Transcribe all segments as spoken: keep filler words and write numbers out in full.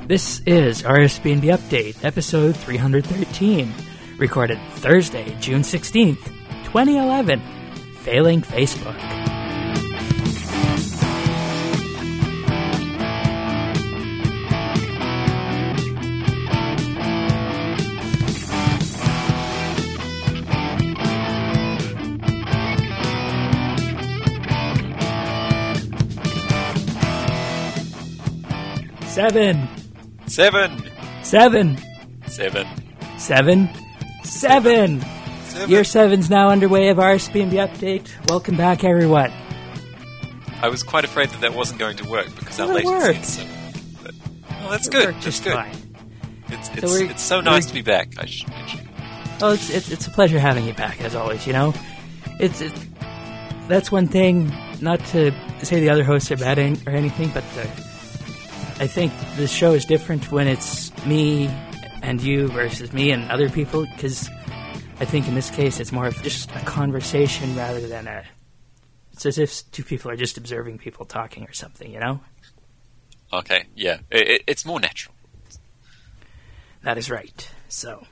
This is R S B N B Update, episode three hundred thirteen, recorded Thursday, June sixteenth, twenty eleven, Failing Facebook. Seven. Seven. Seven. Seven. Seven. Seven. Seven. Year seven's now underway of R S B N B Update. Welcome back, everyone. I was quite afraid that that wasn't going to work because our Well, it latency worked. is so... But, well, that's It good. worked That's just good. fine. It's, So it's, we're- it's so nice we're- to be back, I should mention. Well, it's, it's it's a pleasure having you back, as always, you know? It's, it's That's one thing, not to say the other hosts are bad an- or anything, but the, I think the show is different when it's me and you versus me and other people, because I think in this case it's more of just a conversation rather than a... It's as if two people are just observing people talking or something, you know? Okay, yeah. It, it, it's more natural. That is right. So,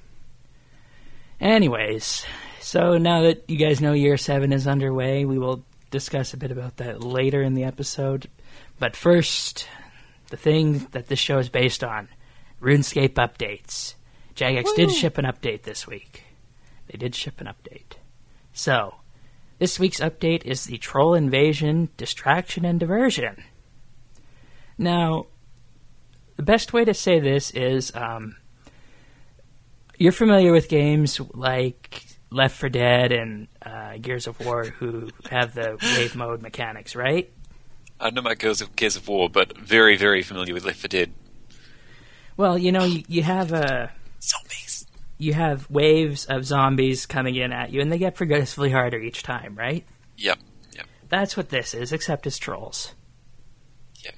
anyways, so now that you guys know Year seven is underway, we will discuss a bit about that later in the episode. But first, the thing that this show is based on, RuneScape updates. Jagex did ship an update this week. They did ship an update. So, this week's update is the Troll Invasion, Distraction, and Diversion. Now, the best way to say this is, um, you're familiar with games like Left four Dead and uh, Gears of War who have the wave mode mechanics, right? I know about Gears of, Gears of War, but very, very familiar with Left four Dead. Well, you know, you, you have a... Zombies. You have waves of zombies coming in at you, and they get progressively harder each time, right? Yep, yep, That's what this is, except as trolls. yeah.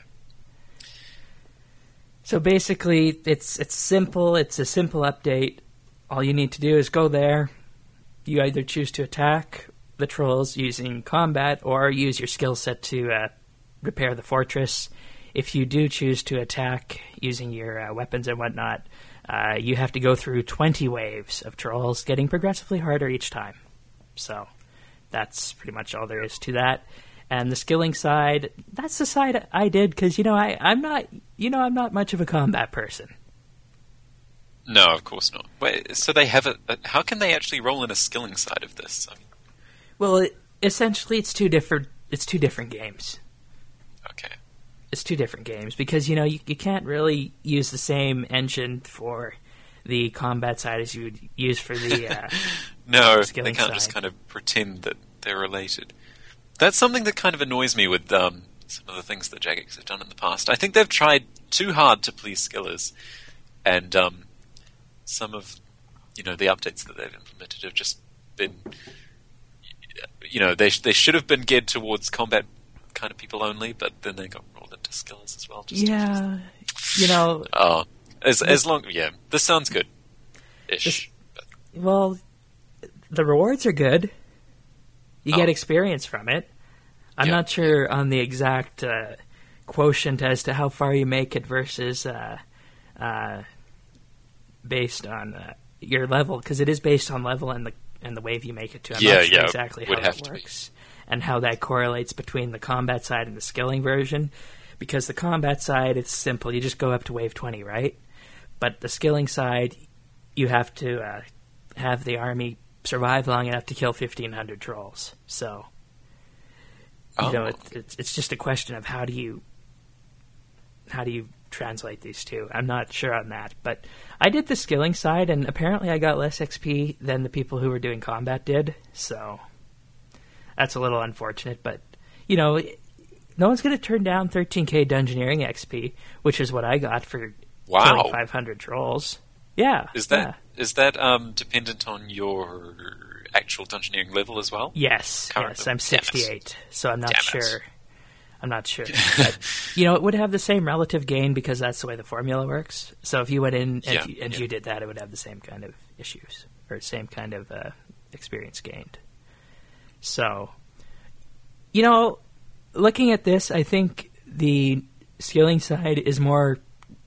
So basically, it's it's simple. It's a simple update. All you need to do is go there. You either choose to attack the trolls using combat, or use your skill set to uh, repair the fortress. If you do choose to attack using your uh, weapons and whatnot, uh, you have to go through twenty waves of trolls, getting progressively harder each time. So that's pretty much all there is to that. And the skilling side, that's the side I did because, you know, I, I'm not, you know, I'm not much of a combat person. No, of course not. Wait, so they have a, a... How can they actually roll in a skilling side of this? I mean, Well, it, essentially, it's two different. It's two different games. okay. It's two different games because, you know, you, you can't really use the same engine for the combat side as you would use for the uh, No, they skilling can't side. just kind of pretend that they're related. That's something that kind of annoys me with um, some of the things that Jagex have done in the past. I think they've tried too hard to please skillers, and um, some of, you know, the updates that they've implemented have just been, you know, they sh- they should have been geared towards combat kind of people only, but then they got rolled into skillers as well. Just Yeah, you know, Oh, as as long, yeah, this sounds good. Ish. This- well, the rewards are good. You Oh. get experience from it. I'm Yeah. not sure on the exact uh, quotient as to how far you make it versus uh, uh, based on uh, your level, because it is based on level and the and the wave you make it to. I'm Yeah, not sure yeah, exactly would how have it to be. works and how that correlates between the combat side and the skilling version. Because the combat side, it's simple. You just go up to wave twenty, right? But the skilling side, you have to uh, have the army survive long enough to kill fifteen hundred trolls. So, you Oh. know, it, it's it's just a question of how do you how do you translate these two. I'm not sure on that, but I did the skilling side, and apparently I got less X P than the people who were doing combat did. So that's a little unfortunate, but you know, no one's going to turn down thirteen K Dungeoneering X P, which is what I got for Wow. killing five hundred trolls. Yeah, Is that is that um, dependent on your actual dungeoneering level as well? yeah. yes? Currently. Yes, I'm Damn it. sixty-eight, so I'm not Damn it. sure. I'm not sure. But, you know, it would have the same relative gain because that's the way the formula works. So if you went in and, Yeah, you, and yeah. you did that, it would have the same kind of issues or same kind of uh, experience gained. So, you know, looking at this, I think the skilling side is more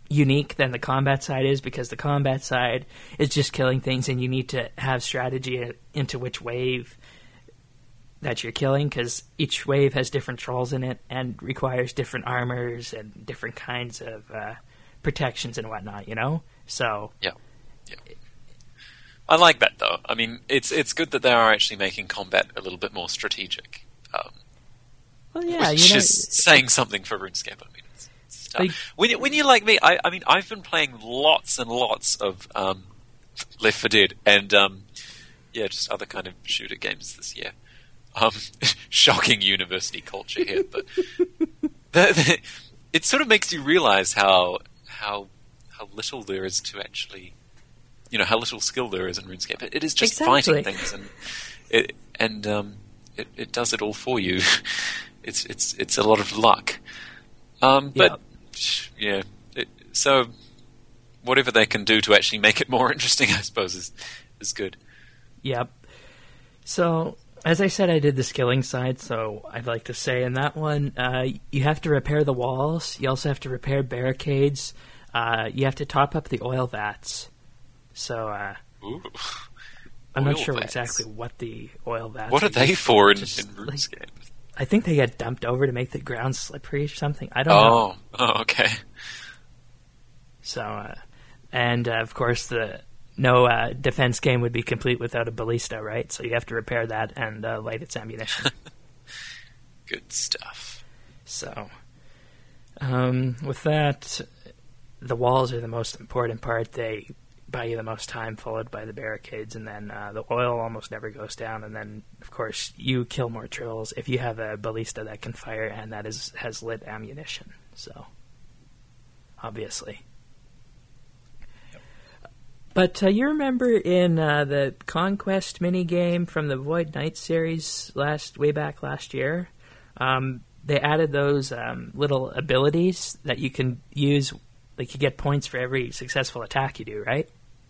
unique than the combat side is, because the combat side is just killing things, and you need to have strategy into which wave that you're killing, because each wave has different trolls in it and requires different armors and different kinds of uh, protections and whatnot, you know? So... Yeah. Yeah. I like that, though. I mean, it's it's good that they are actually making combat a little bit more strategic. Um, well, yeah, which you know... is saying something for RuneScape. I mean, it's, it's tough. Like, when, you- when you're like me, I, I mean, I've been playing lots and lots of um, Left four Dead and, um, yeah, just other kind of shooter games this year. Um, shocking university culture here, but the, the, it sort of makes you realize how how how little there is to actually, you know, how little skill there is in RuneScape. It, it is just Exactly. fighting things, and it and um, it, it does it all for you. It's it's it's a lot of luck. Um, but yeah, it, so whatever they can do to actually make it more interesting, I suppose, is is good. Yep. So, as I said, I did the skilling side, so I'd like to say in that one, uh, you have to repair the walls, you also have to repair barricades, uh, you have to top up the oil vats. So, uh, Ooh. I'm not Oil sure vats. exactly what the oil vats What are they used for in, Just, in RuneScape? Like, I think they get dumped over to make the ground slippery or something. I don't know. Oh, oh, okay. So, uh, and uh, of course, the no uh, defense game would be complete without a ballista, right? So you have to repair that and uh, light its ammunition. Good stuff. So, um, with that, the walls are the most important part. They buy you the most time, followed by the barricades, and then uh, the oil almost never goes down. And then, of course, you kill more trolls if you have a ballista that can fire and that is has lit ammunition. So, obviously. But uh, you remember in uh, the Conquest minigame from the Void Knight series last way back last year, um, they added those um, little abilities that you can use. Like, you get points for every successful attack you do, right?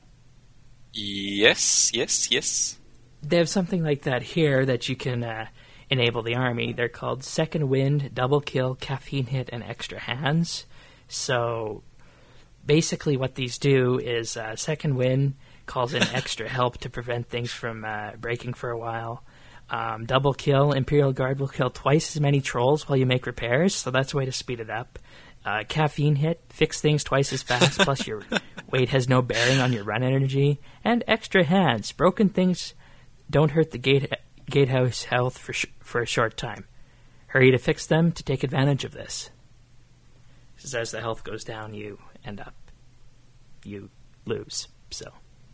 Yes, yes, yes. They have something like that here that you can uh, enable the army. They're called Second Wind, Double Kill, Caffeine Hit, and Extra Hands. So... basically what these do is uh, Second Wind calls in extra help to prevent things from uh, breaking for a while. Um, double Kill, Imperial Guard will kill twice as many trolls while you make repairs, so that's a way to speed it up. Uh, caffeine Hit, fix things twice as fast, plus your weight has no bearing on your run energy. And Extra Hands, broken things don't hurt the gate gatehouse health for, sh- for a short time. Hurry to fix them to take advantage of this. Because as the health goes down, you end up, you lose. So,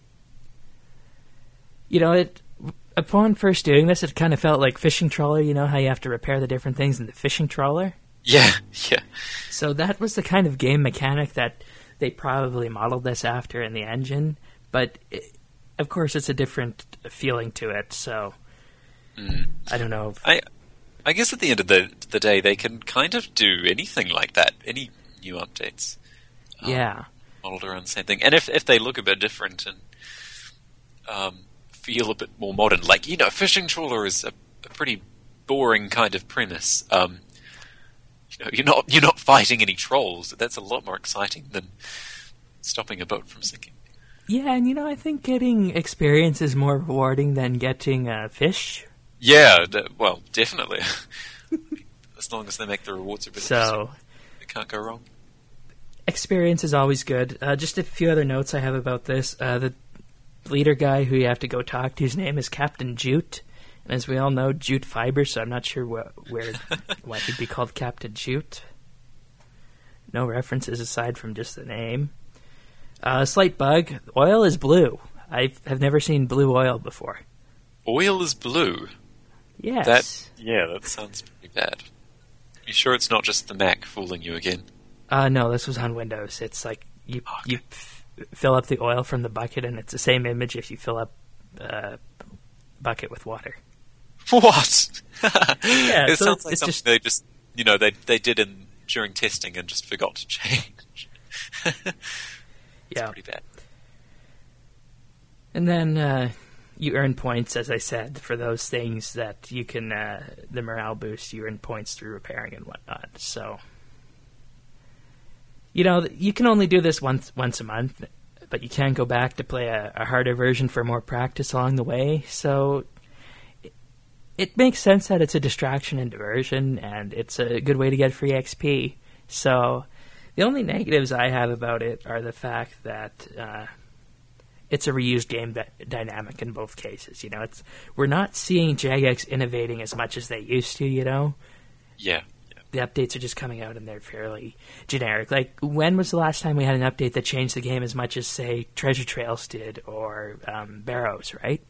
you know, it upon first doing this, it kind of felt like Fishing Trawler. You know how you have to repair the different things in the Fishing Trawler? Yeah, yeah. So that was the kind of game mechanic that they probably modeled this after in the engine. But, it, of course, it's a different feeling to it. So, Mm. I don't know. If, I I guess at the end of the the day, they can kind of do anything like that. Any new updates. Um, yeah. Modeled around the same thing. And if if they look a bit different and um, feel a bit more modern, like, you know, Fishing Trawler is a, a pretty boring kind of premise. Um, you know, you're not you're not fighting any trolls. That's a lot more exciting than stopping a boat from sinking. Yeah, and you know, I think getting experience is more rewarding than getting uh, fish. Yeah, d- well, definitely. As long as they make the rewards a bit So, interesting, it can't go wrong. experience is always good. Uh, just a few other notes I have about this. Uh, the leader guy who you have to go talk to, his name is Captain Jute. And as we all know, jute fiber, so I'm not sure wh- where why he'd be called Captain Jute. No references aside from just the name. Uh, slight bug. Oil is blue. I have never seen blue oil before. Oil is blue. Yes. That yeah, that sounds pretty bad. You sure it's not just the Mac fooling you again? Uh, no, this was on Windows. It's like you Okay. you f- fill up the oil from the bucket, and it's the same image if you fill up a bucket with water. What? Yeah, it so sounds it's- like it's something just- they just you know they they did in during testing and just forgot to change. It's Yeah. pretty bad. And then uh, you earn points, as I said, for those things that you can, uh, the morale boost, you earn points through repairing and whatnot. So, you know, you can only do this once once a month, but you can go back to play a, a harder version for more practice along the way. So it, it makes sense that it's a distraction and diversion, and it's a good way to get free X P. So the only negatives I have about it are the fact that uh, it's a reused game d- dynamic in both cases. You know, it's we're not seeing Jagex innovating as much as they used to. You know, yeah. The updates are just coming out and they're fairly generic. Like, when was the last time we had an update that changed the game as much as, say, Treasure Trails did or um, Barrows, right?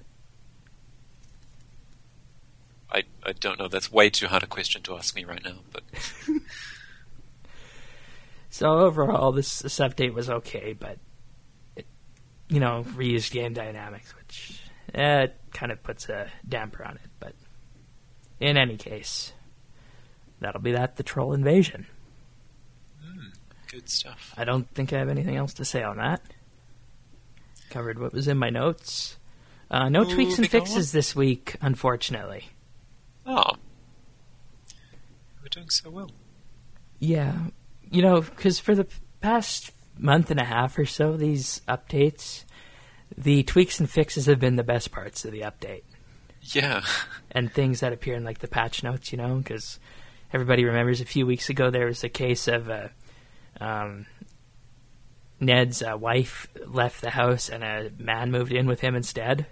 I, I don't know. That's way too hard a question to ask me right now. But So overall, this, this update was okay, but, it, you know, reused game dynamics, which eh, kind of puts a damper on it. But in any case, that'll be that, the Troll Invasion. Mm, good stuff. I don't think I have anything else to say on that. Covered what was in my notes. Uh, no Ooh, tweaks and big one. fixes this week, unfortunately. Oh. We're doing so well. Yeah. You know, because for the past month and a half or so, these updates, the tweaks and fixes have been the best parts of the update. Yeah. And things that appear in, like, the patch notes, you know, because everybody remembers a few weeks ago there was a case of uh, um, Ned's uh, wife left the house and a man moved in with him instead.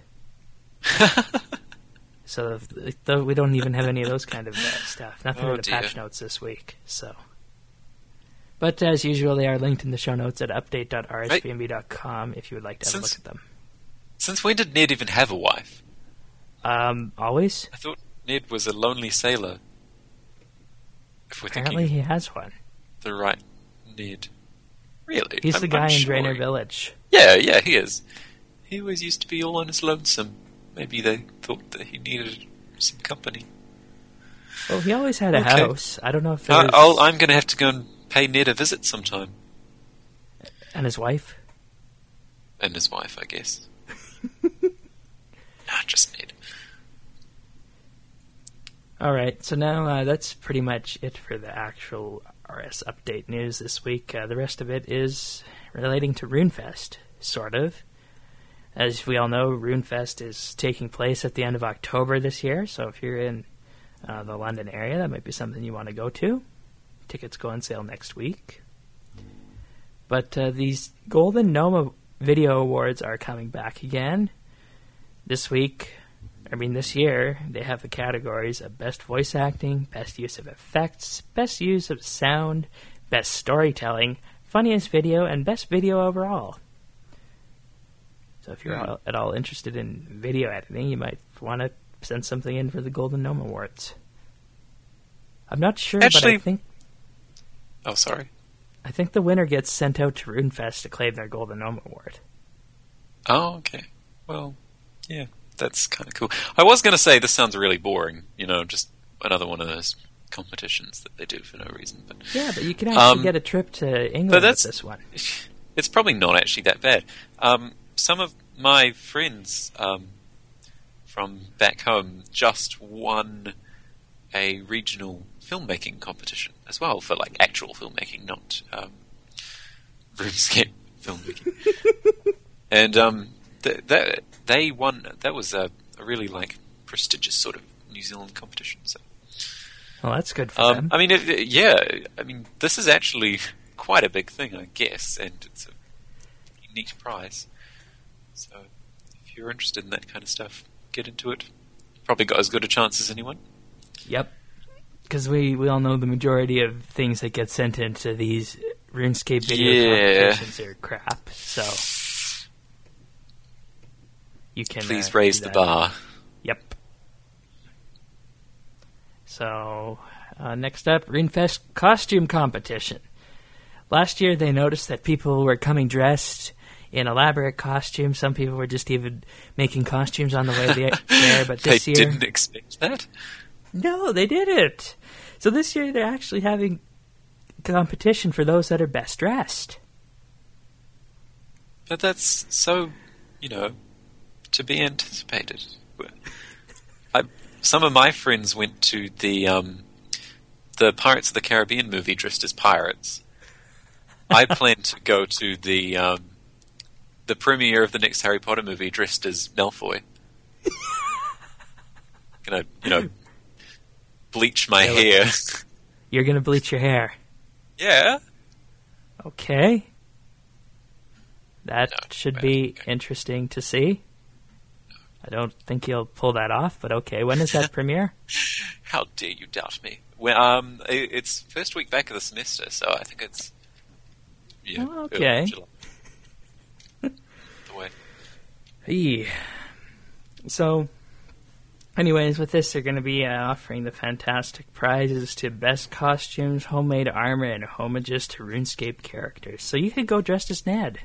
So th- th- we don't even have any of those kind of uh, stuff. Nothing Oh, in the dear. patch notes this week. So, but as usual, they are linked in the show notes at update dot r s b m b dot com if you would like to have Since- a look at them. Since when did Ned even have a wife? Um, always. I thought Ned was a lonely sailor. If we're Apparently, thinking he has one. the right Ned. Really? He's I'm- the guy I'm in sure Draenor he- Village. Yeah, yeah, he is. He always used to be all on his lonesome. Maybe they thought that he needed some company. Well, he always had a Okay. house. I don't know if there Uh, was... I'll, I'm going to have to go and pay Ned a visit sometime. And his wife. And his wife, I guess. Nah, just Ned. All right, so now uh, that's pretty much it for the actual R S update news this week. Uh, the rest of it is relating to RuneFest, sort of. As we all know, RuneFest is taking place at the end of October this year, so if you're in uh, the London area, that might be something you want to go to. Tickets go on sale next week. But uh, these Golden Noma Video Awards are coming back again. This week, I mean this year, they have the categories of Best Voice Acting, Best Use of Effects, Best Use of Sound, Best Storytelling, Funniest Video, and Best Video Overall. So if you're Hmm. all, at all interested in video editing, you might want to send something in for the Golden Gnome Awards. I'm not sure, Actually- but I think Oh, sorry. I think the winner gets sent out to RuneFest to claim their Golden Gnome Award. Oh, okay. Well, yeah, that's kind of cool. I was going to say this sounds really boring, you know, just another one of those competitions that they do for no reason. But Yeah, but you can actually Um, get a trip to England but with that's this one. it's probably not actually that bad. Um, some of my friends um, from back home just won a regional filmmaking competition as well for like actual filmmaking, not um, RuneScape filmmaking. And um, th- that they won. That was a, a really like prestigious sort of New Zealand competition. So, Well, that's good for um, them. I mean, it, it- yeah, I mean, this is actually quite a big thing, I guess, and it's a unique prize. So, if you're interested in that kind of stuff, get into it. Probably got as good a chance as anyone. Yep. Because we, we all know the majority of things that get sent into these RuneScape video Yeah. competitions are crap. So you can Please uh, raise do the that. bar. Yep. So uh, next up, RuneFest costume competition. Last year, they noticed that people were coming dressed in elaborate costumes. Some people were just even making costumes on the way there. But this they year, didn't expect that. no, they didn't. So this year they're actually having competition for those that are best dressed. But that's so, you know, to be anticipated. I, some of my friends went to the um, the Pirates of the Caribbean movie dressed as pirates, I plan to go to the um, the premiere of the next Harry Potter movie dressed as Malfoy. Gonna, you know, bleach my Yeah, hair. You're gonna bleach your hair. Yeah. Okay. That No, should well, be okay. interesting to see. I don't think you'll pull that off, but okay. When is that premiere? How dare you doubt me? Well, um, i- it's first week back of the semester, so I think it's yeah. Oh, early okay. July. The way. Eee. So, anyways, with this, they're going to be uh, offering the fantastic prizes to best costumes, homemade armor, and homages to RuneScape characters. So you could go dressed as Ned.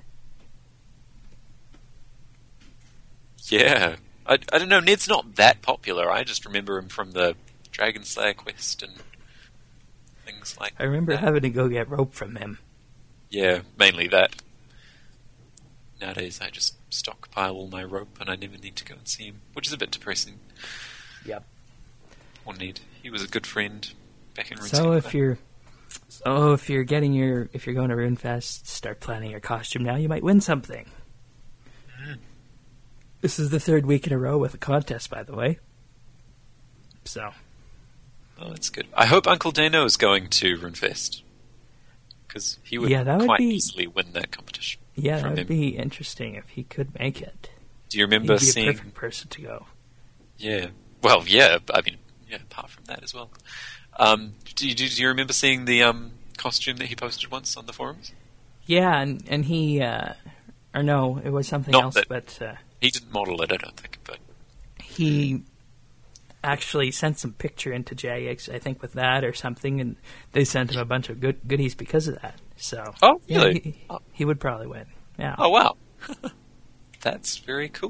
Yeah, I, I don't know. Ned's not that popular. I just remember him from the Dragon Slayer quest and things like. I remember that. having to go get rope from him. Yeah, mainly that. Nowadays, I just stockpile all my rope, and I never need to go and see him, which is a bit depressing. Yep. Or Ned, he was a good friend back in RuneScape. So if you're, so if you're getting your, if you're going to RuneFest, start planning your costume now. You might win something. Mm. This is the third week in a row with a contest, by the way. So. Oh, that's good. I hope Uncle Dano is going to RuneFest, because he would, Yeah, that would quite be- easily win that competition. Yeah, from that would him. be interesting if he could make it. Do you He'd remember be a seeing? perfect person to go. Yeah. Well, yeah. I mean, yeah. Apart from that as well. Um, do you do you remember seeing the um, costume that he posted once on the forums? Yeah, and and he, uh, or no, it was something Not else, that- but uh, He didn't model it, I don't think, but he actually sent some picture into Jagex, I think, with that or something, and they sent him a bunch of good goodies because of that. So, Oh, yeah, really? he, Oh. he would probably win. Yeah. oh wow, that's very cool.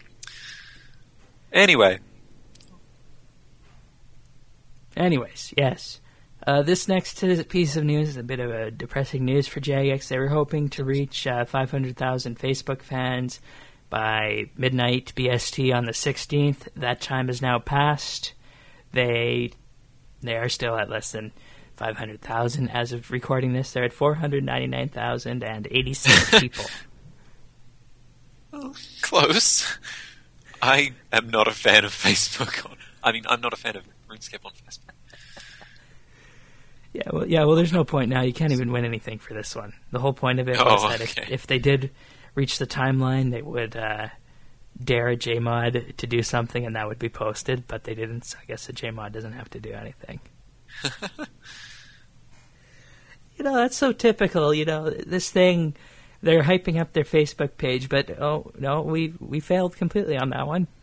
Anyway, Anyways, yes. Uh, this next piece of news is a bit of a depressing news for Jagex. They were hoping to reach uh, five hundred thousand Facebook fans by midnight B S T on the sixteenth. That time has now passed. They they are still at less than five hundred thousand as of recording this. They're at four hundred ninety-nine thousand eighty-six people. close. I am not a fan of Facebook. On, I mean, I'm not a fan of RuneScape on Facebook. Yeah, well, yeah. Well, there's no point now. You can't even win anything for this one. The whole point of it Oh, was that okay. if, if they did reach the timeline, they would uh, dare a Jmod to do something, and that would be posted. But they didn't. So I guess a Jmod doesn't have to do anything. You know, that's so typical. You know, this thing. They're hyping up their Facebook page, but oh no, we we failed completely on that one.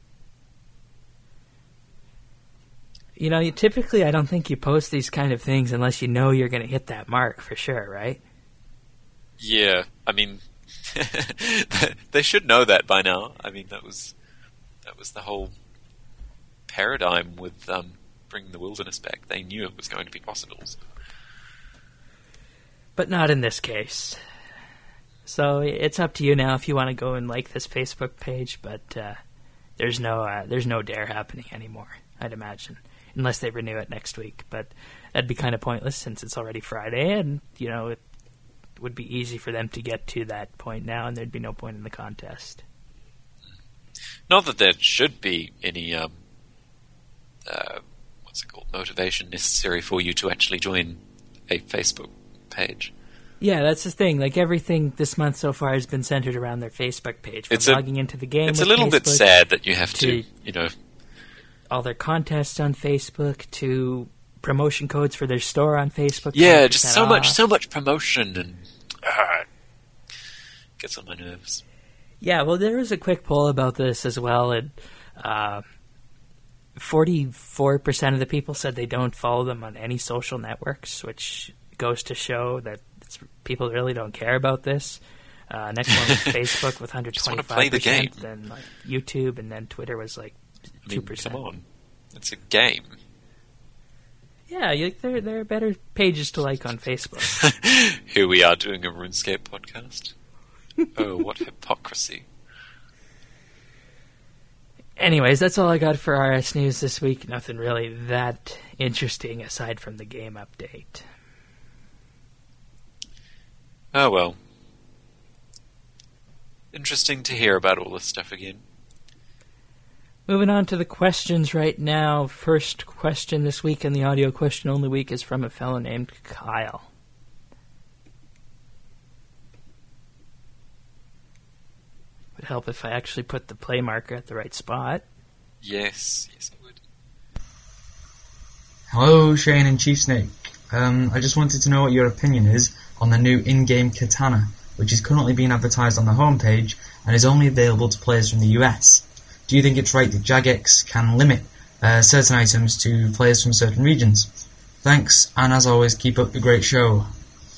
You know, you, typically I don't think you post these kind of things unless you know you're going to hit that mark for sure, right? Yeah, I mean, they should know that by now. I mean, that was that was the whole paradigm with um, bringing the wilderness back. They knew it was going to be possible. So. But not in this case. So it's up to you now if you want to go and like this Facebook page, but uh, there's no uh, there's no dare happening anymore, I'd imagine, unless they renew it next week. But that'd be kind of pointless since it's already Friday, and you know it would be easy for them to get to that point now, and there'd be no point in the contest. Not that there should be any um, uh, what's it called motivation necessary for you to actually join a Facebook page. Yeah, that's the thing. Like everything this month so far has been centered around their Facebook page. From It's a- logging into the game, It's a with little bit Facebook, sad that you have to, to- you know, all their contests on Facebook, to promotion codes for their store on Facebook. yeah, just twenty percent so much, off. so much promotion and uh, gets on my nerves. Yeah, well, there was a quick poll about this as well, and uh, forty-four percent of the people said they don't follow them on any social networks, which goes to show that it's, people really don't care about this. Uh, next one was Facebook with one hundred Just wanna twenty-five play the percent, game. then like YouTube, and then Twitter was like I two mean, percent. come on, it's a game. Yeah, you, there, there are better pages to like on Facebook. Here we are doing a RuneScape podcast. Oh, what hypocrisy! Anyways, that's all I got for R S News this week. Nothing really that interesting aside from the game update. Oh well. Interesting to hear about all this stuff again. Moving on to the questions right now. First question this week in the audio question only week is from a fellow named Kyle. Would help if I actually put the play marker at the right spot. Yes, yes it would. Hello, Shane and Chief Snake. Um, I just wanted to know what your opinion is on the new in-game katana, which is currently being advertised on the homepage and is only available to players from the U S. Do you think it's right that Jagex can limit uh, certain items to players from certain regions? Thanks, and as always, keep up the great show.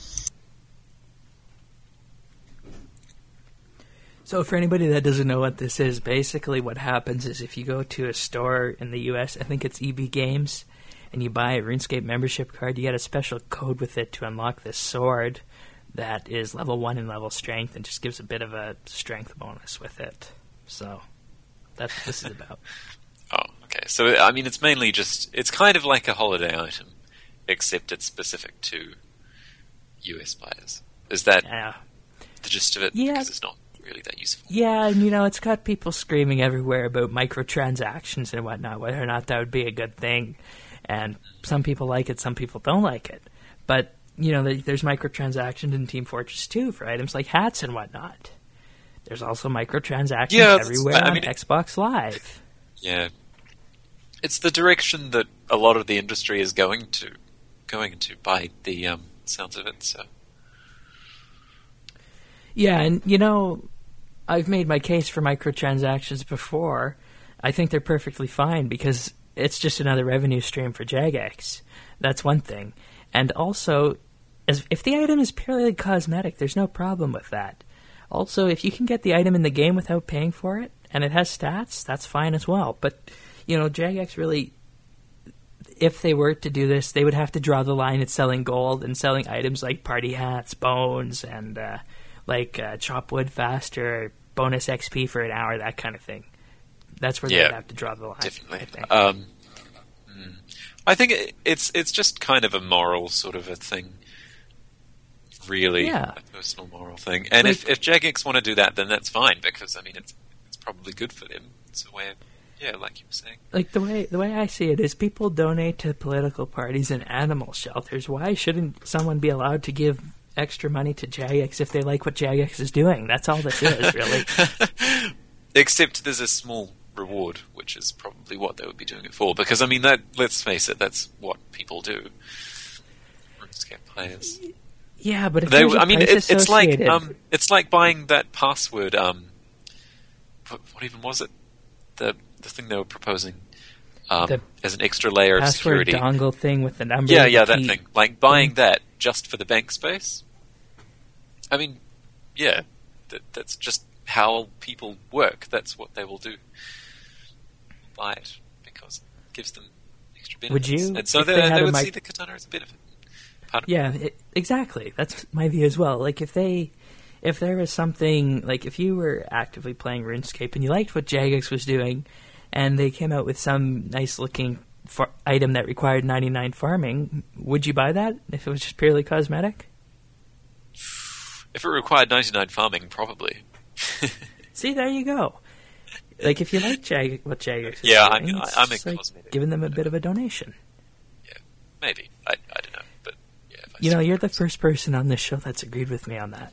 So for anybody that doesn't know what this is, basically what happens is if you go to a store in the U S, I think it's E B Games, and you buy a RuneScape membership card, you get a special code with it to unlock this sword that is level one in level strength and just gives a bit of a strength bonus with it. So that's what this is about. Oh, okay. So, I mean, it's mainly just... It's kind of like a holiday item, except it's specific to U S players. Is that Yeah. the gist of it? Yeah. Because it's not really that useful. Yeah, and you know, it's got people screaming everywhere about microtransactions and whatnot, whether or not that would be a good thing. And some people like it, some people don't like it. But, you know, there's microtransactions in Team Fortress two for items like hats and whatnot. There's also microtransactions Yeah, everywhere I on mean, Xbox Live. Yeah. It's the direction that a lot of the industry is going to, going to by the um, sounds of it, so... Yeah, and, you know, I've made my case for microtransactions before. I think they're perfectly fine because it's just another revenue stream for Jagex. That's one thing. And also, as if the item is purely cosmetic, there's no problem with that. Also, if you can get the item in the game without paying for it, and it has stats, that's fine as well. But, you know, Jagex really, if they were to do this, they would have to draw the line at selling gold and selling items like party hats, bones, and uh, like uh, chop wood faster, bonus X P for an hour, that kind of thing. That's where Yeah, they'd have to draw the line. Definitely. I think. Um, mm. I think it, it's it's just kind of a moral sort of a thing, really, Yeah. a personal moral thing. And Like- if if Jagex want to do that, then that's fine because I mean it's it's probably good for them. It's a way, of, yeah, like you were saying. Like the way the way I see it is, people donate to political parties and animal shelters. Why shouldn't someone be allowed to give extra money to Jagex if they like what Jagex is doing? That's all this is, really. Except there's a small reward, which is probably what they would be doing it for. Because I mean, that let's face it, that's what people do. RuneScape players. Yeah, but if They, there's a I mean, price it, it's like associated- um, it's like buying that password. Um, what, what even was it? The the thing they were proposing um, The as an extra layer of password security. dongle thing with the number. Yeah, of yeah, the that key. thing. Like buying that just for the bank space. I mean, yeah, that, that's just how people work. That's what they will do. Buy it because it gives them extra benefits. Would you, And so if they, they they, had a would mic- see the katana as a benefit. Pardon? Yeah, it, exactly. That's my view as well. Like, if they, if there was something, like, if you were actively playing RuneScape and you liked what Jagex was doing, and they came out with some nice-looking far- item that required ninety-nine farming, would you buy that if it was just purely cosmetic? If it required ninety-nine farming, probably. See, there you go. Like, if you like Jag- what Jagex is Yeah, I doing, mean, it's I- I'm just a like cosmetic. giving them a bit of a donation. Yeah, maybe. I, I don't know, but yeah. If I You know, saw you're it, the first person on this show that's agreed with me on that.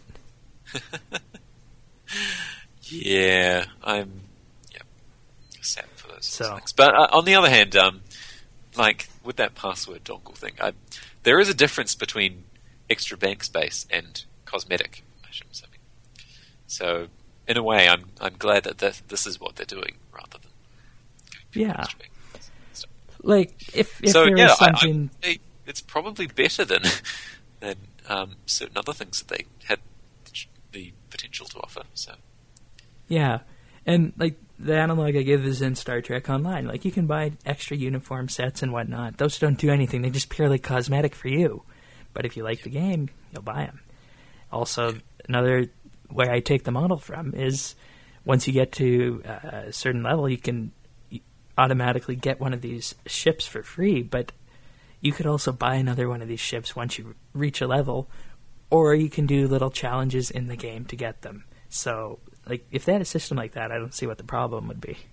Yeah, I'm. Yeah, sad for those So- things. But uh, on the other hand, um, like with that password dongle thing, I, there is a difference between extra bank space and cosmetic items. I mean, so in a way, I'm I'm glad that this, this is what they're doing rather than Yeah. extra bank stuff. Like, if, if so there yeah, was I, something... I, I- it's probably better than than um, certain other things that they had the potential to offer. So. Yeah, and like the analog I give is in Star Trek Online. Like, you can buy extra uniform sets and whatnot. Those don't do anything; they're just purely cosmetic for you. But if you like the game, you'll buy them. Also, another where I take the model from is once you get to uh, a certain level, you can automatically get one of these ships for free. But you could also buy another one of these ships once you reach a level, or you can do little challenges in the game to get them. So, like, if they had a system like that, I don't see what the problem would be.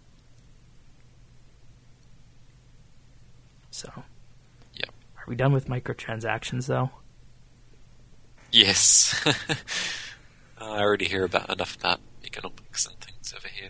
So, Yep. Are we done with microtransactions, though? Yes. I already hear about enough about economics and things over here.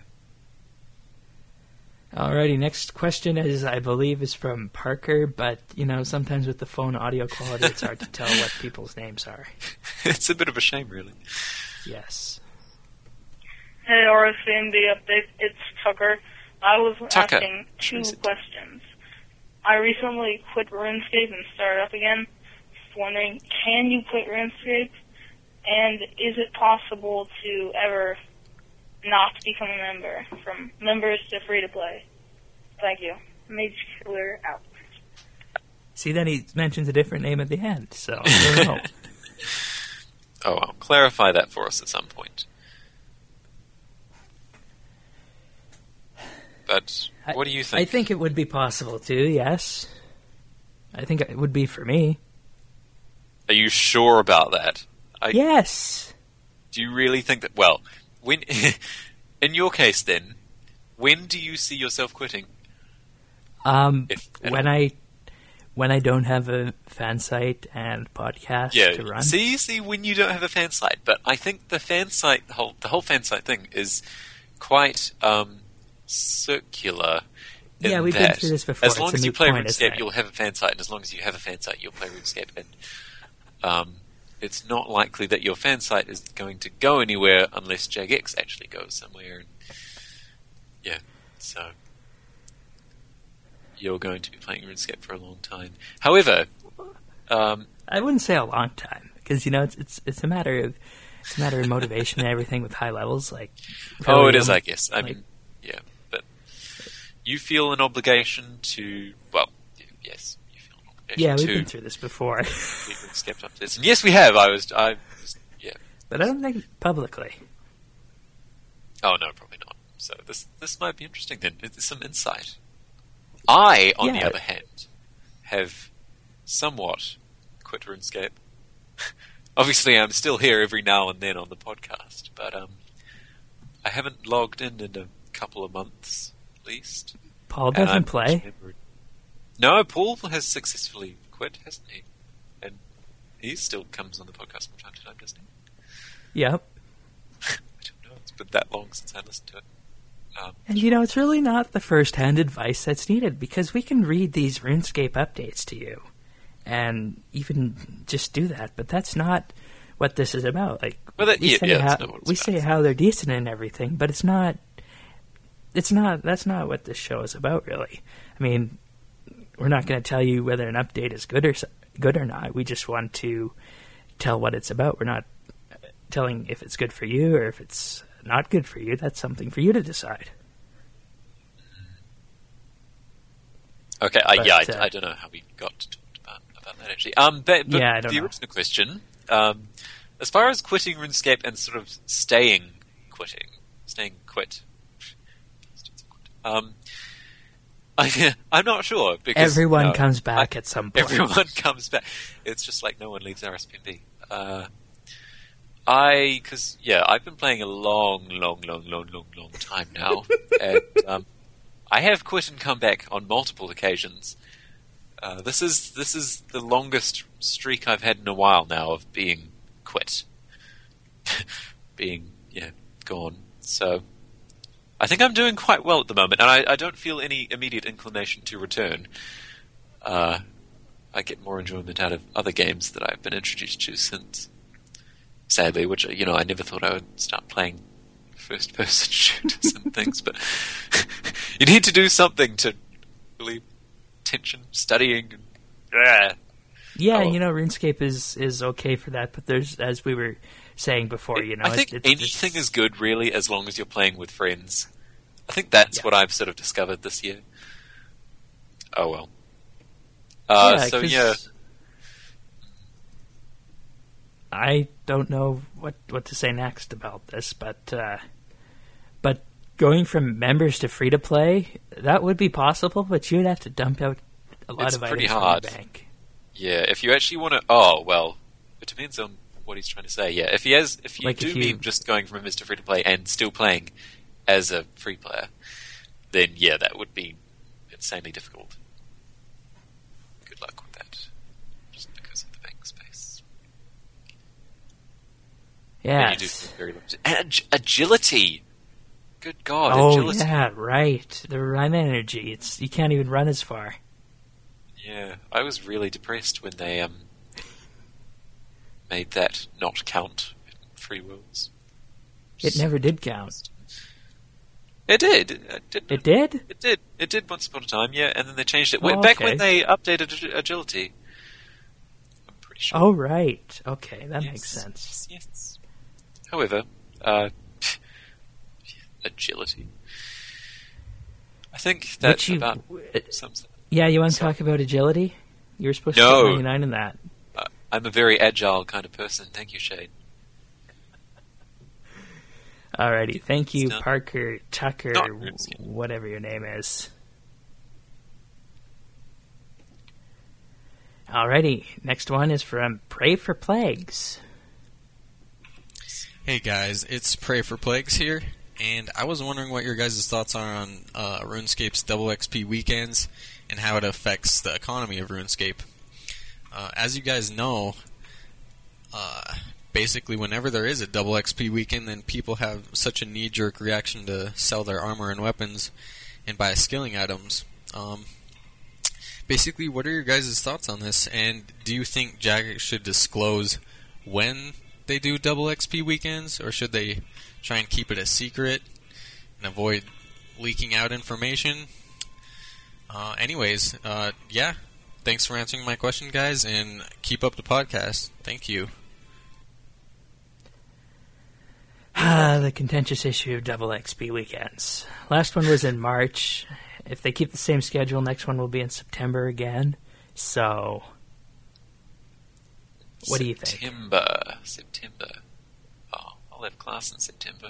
Alrighty, next question is, I believe, is from Parker, but, you know, sometimes with the phone audio quality, it's hard to tell what people's names are. It's a bit of a shame, really. Yes. Hey, R S M D update. It's Tucker. I was Tucker. asking two questions. I recently quit RuneScape and started up again. Just wondering, can you quit RuneScape? And is it possible to ever not become a member, from members to free-to-play? Thank you. Mage Killer out. See, then he mentions a different name at the end, so I don't know. Oh, I'll clarify that for us at some point. But what do you think? I think it would be possible to, yes. I think it would be for me. Are you sure about that? I, Yes. Do you really think that... Well, when in your case, then, when do you see yourself quitting? Um, If at when all. I when I don't have a fan site and podcast Yeah, to run. see, see, when you don't have a fan site. But I think the fan site, the whole, the whole fan site thing is quite um, circular. in Yeah, we've been that through this before. As long It's a as you moot play point, isn't RuneScape, it? you'll have a fan site, and as long as you have a fan site, you'll play RuneScape. And um, it's not likely that your fan site is going to go anywhere unless Jagex actually goes somewhere. And yeah, so you're going to be playing RuneScape for a long time. However, um, I wouldn't say a long time, because, you know, it's it's it's a matter of it's a matter of motivation and everything with high levels. Like, oh, really, it is, um, I guess. I like- mean, yeah, but you feel an obligation to, well, yes, you feel an obligation Yeah, we've to been through this before, be RuneScape up to this. And yes, we have. I was, I was, yeah. but I don't think publicly. Oh no, probably not. So this this might be interesting then. There's some insight. I, on the Yeah. other hand, have somewhat quit RuneScape. Obviously, I'm still here every now and then on the podcast, but um, I haven't logged in in a couple of months, at least. Paul And doesn't I'm play. remembered- No, Paul has successfully quit, hasn't he? And he still comes on the podcast from time to time, doesn't he? Yep. I don't know. It's been that long since I listened to it. Um, And, you know, it's really not the first-hand advice that's needed, because we can read these RuneScape updates to you and even just do that, but that's not what this is about. Like, Well, that- we yeah, say, yeah, that's how, not what it's we about. say how they're decent and everything, but it's not, it's not, that's not what this show is about, really. I mean, we're not going to tell you whether an update is good or s- good or not. We just want to tell what it's about. We're not telling if it's good for you or if it's not good for you. That's something for you to decide. Okay, I, But, yeah, uh, I, I don't know how we got to talk about, about that actually. Um, but, but Yeah, I don't the know. original question, um, as far as quitting RuneScape and sort of staying quitting, staying quit, um, I, I'm not sure because Everyone no, comes back I- at some point. Everyone comes back. It's just like no one leaves R S P N B. Uh, I, because yeah, I've been playing a long, long, long, long, long, long time now, and um, I have quit and come back on multiple occasions. Uh, this is this is the longest streak I've had in a while now of being quit, being yeah gone. So I think I'm doing quite well at the moment, and I, I don't feel any immediate inclination to return. Uh, I get more enjoyment out of other games that I've been introduced to since. Sadly, which you know, I never thought I would start playing first-person shooters and things, but you need to do something to really attention, studying. And, yeah. Yeah, Oh. and you know, RuneScape is, is okay for that, but there's, as we were saying before, you know, I think it, it's anything just, is good, really, as long as you're playing with friends. I think that's Yeah. what I've sort of discovered this year. Oh well. Uh, yeah, so 'cause yeah, I don't know what what to say next about this, but uh, but going from members to free to play, that would be possible, but you'd have to dump out a lot It's of pretty items hard. from your bank. yeah. If you actually want to, oh well, it depends on what he's trying to say. Yeah, if he has, if you Like do if you- mean just going from Mister Free to Play and still playing as a free player, then yeah, that would be insanely difficult. Good luck with that, just because of the bank space. Yeah. And you do feel very limited. And ag- agility. Good God, Oh agility. yeah, right. The run energy. It's you can't even run as far. Yeah, I was really depressed when they um made that not count in Free Worlds. It never did count. It did. It did. It did? It did. It did once upon a time, yeah, and then they changed it. Oh, Back okay. when they updated ag- agility. I'm pretty sure. Oh right. Okay, that Yes, makes sense. Yes, yes. However, uh, agility. I think that Which you- about sums it. Yeah, you want to So- talk about agility? You were supposed No. to get ninety-nine in that. Uh, I'm a very agile kind of person. Thank you, Shade. Alrighty, thank you, Still- Parker Tucker, Not w- RuneScape. whatever your name is. Alrighty, next one is from Pray for Plagues. Hey guys, it's Pray for Plagues here, and I was wondering what your guys' thoughts are on uh, RuneScape's double X P weekends and how it affects the economy of RuneScape. Uh, as you guys know, uh, basically whenever there is a double X P weekend, then people have such a knee-jerk reaction to sell their armor and weapons and buy skilling items. Um, basically, what are your guys' thoughts on this, and do you think Jagex should disclose when they do double X P weekends, or should they try and keep it a secret and avoid leaking out information? Uh, anyways, uh, yeah, thanks for answering my question, guys, and keep up the podcast. Thank you. Ah, the contentious issue of double X P weekends. Last one was in March. If they keep the same schedule, next one will be in September again. So, what do you think? September. September. Oh, I'll have class in September.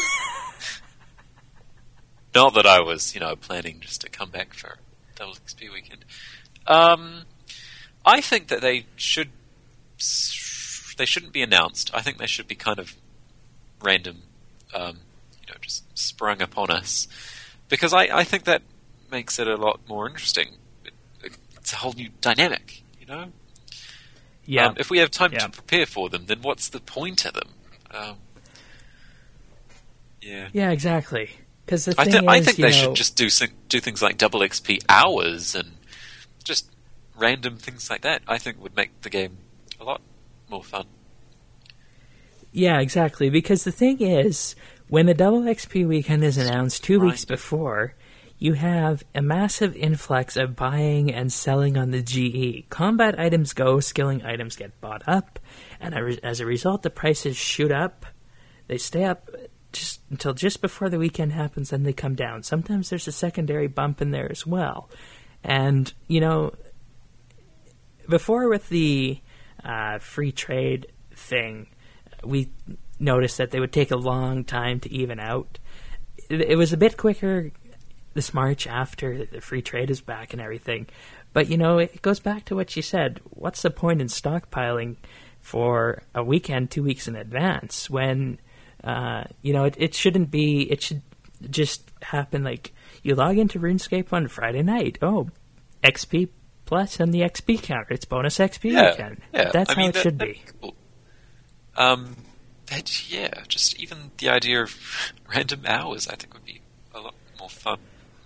Not that I was, you know, planning just to come back for double X P weekend. Um, I think that they should. They shouldn't be announced. I think they should be kind of random, um, you know, just sprung upon us. Because I, I think that makes it a lot more interesting. It, it, it's a whole new dynamic, you know? Yeah, Um, if we have time Yeah. to prepare for them, then what's the point of them? Um, yeah. yeah, exactly. Because the I, thing th- is, I think you they know, should just do thi- do things like double X P hours and just random things like that. I think would make the game a lot more fun. Yeah, exactly. Because the thing is, when the double X P weekend is announced two weeks Right. before, you have a massive influx of buying and selling on the G E. Combat items go, skilling items get bought up, and a re- as a result, the prices shoot up. They stay up just until just before the weekend happens, then they come down. Sometimes there's a secondary bump in there as well. And, you know, before with the uh, free trade thing, we noticed that they would take a long time to even out. It, it was a bit quicker this March after the free trade is back and everything. But, you know, it goes back to what you said. What's the point in stockpiling for a weekend two weeks in advance when, uh, you know, it, it shouldn't be, it should just happen like you log into RuneScape on Friday night. Oh, X P plus and the X P counter. It's bonus X P Yeah, weekend. yeah. That's I how mean, it that- should that- be. cool. Um, that, yeah, just even the idea of random hours, I think, would be a lot more fun.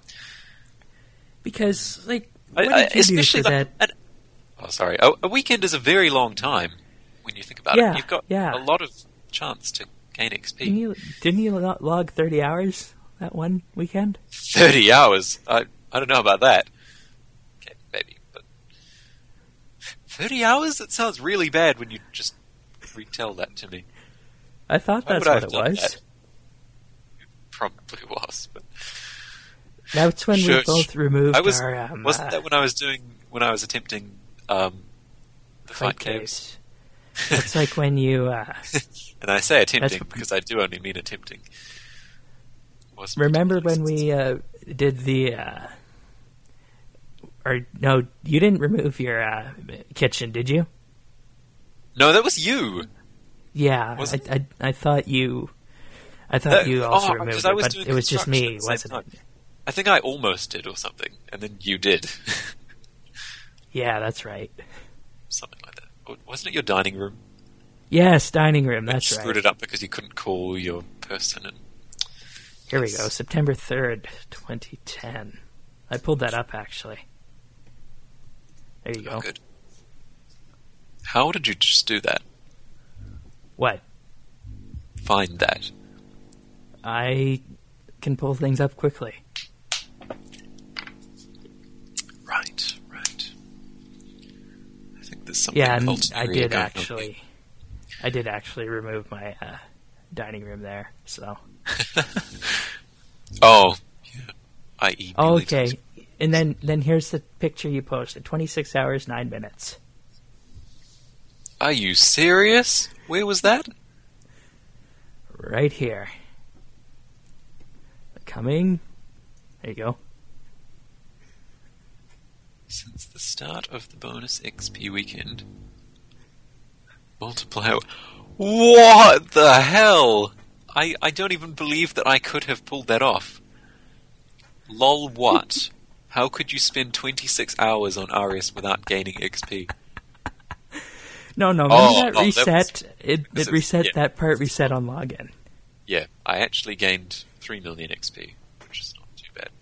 Because, like, I- what I- did you do especially for like- that? an- oh, sorry. A, a weekend is a very long time when you think about Yeah, it. You've got yeah. a lot of chance to gain X P. Didn't you, didn't you lo- log thirty hours that one weekend? Thirty hours. I I don't know about that. Okay, maybe, but thirty hours. That sounds really bad when you just retell that to me. I thought Why that's would I what have it done was. that? It probably was, but That's when we Shush. both removed I was our um, wasn't uh, that when I was doing when I was attempting um, the fight fight caves. case. That's like when you uh, And I say attempting That's- because I do only mean attempting. Wasn't remember when particularly we uh, did the. Uh, or no, you didn't remove your uh, kitchen, did you? No, that was you. Yeah, Was I, it? I I thought you, I thought Uh, you also oh, removed because it, I was but doing it was just construction me, at the same wasn't time. it? I think I almost did or something, and then you did. Yeah, that's right. Something like that. Or wasn't it your dining room? Yes, dining room. You That's screwed right. it up because you couldn't call your person. And Here we go. September third, twenty ten. I pulled that up actually. There you oh, go. good. How did you just do that? What? Find that. I can pull things up quickly. Right, right. I think there's something Yeah, and ulterior I did going on actually. I did actually remove my uh, dining room there. So. here. Oh, yeah. I E. Oh, okay. And then, then here's the picture you posted. twenty-six hours, nine minutes. Are you serious? Where was that? Right here. Coming. There you go. Since the start of the bonus X P weekend. Multiplier. What the hell? I, I don't even believe that I could have pulled that off. Lol, what? How could you spend twenty-six hours on Arius without gaining X P? No, no, remember Oh, that oh, that reset? was- it this it is- reset yeah. that part reset on login. Yeah, I actually gained three million X P, which is not too bad.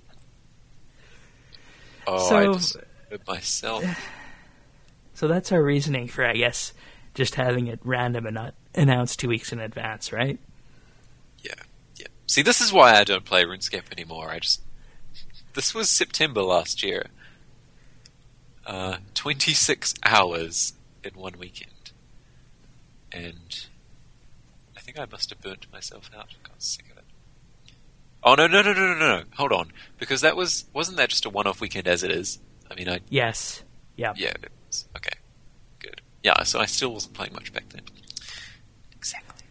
Oh, I So- just hurt myself. So that's our reasoning for, I guess, just having it random and not announced two weeks in advance, right? Yeah, yeah. See, this is why I don't play RuneScape anymore. I just... This was September last year. Uh, twenty-six hours in one weekend. And I think I must have burnt myself out. I got sick of it. Oh, no, no, no, no, no, no. Hold on. Because that was... Wasn't that just a one-off weekend as it is? I mean, I... Yes. Yeah. Yeah, it was. Okay. Good. Yeah, so I still wasn't playing much back then. Exactly.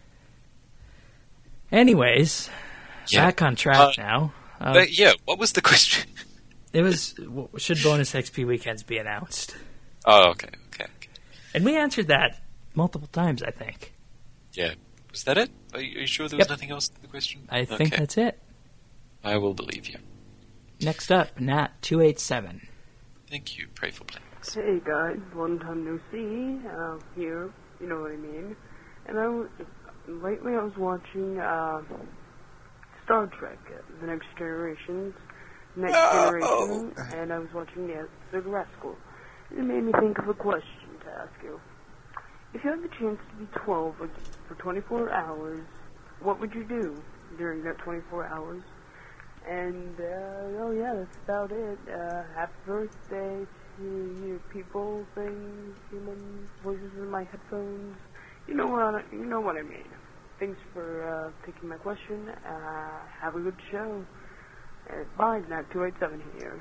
Anyways, Yeah. back on track Uh, now. Um, But yeah, what was the question? it was, w- should bonus X P weekends be announced? Oh, okay, okay, okay. And we answered that multiple times, I think. Yeah. Was that it? Are you, are you sure there was Yep. nothing else to the question? I think Okay. that's it. I will believe you. Next up, Nat two eight seven. Thank you. Pray for plans. Hey guys, long time no see. Uh, here, you know what I mean. And I was, lately I was watching uh, Star Trek, uh, The Next Generations, Next Generation, and I was watching the episode Rascal. It made me think of a question to ask you. If you had the chance to be twelve for twenty-four hours, what would you do during that twenty-four hours? And, uh, oh yeah, that's about it. Uh, happy birthday to you people, things, human voices in my headphones. You know what I, you know what I mean. Thanks for, uh, taking my question. Uh, have a good show. Uh, bye, Nat two eight seven here.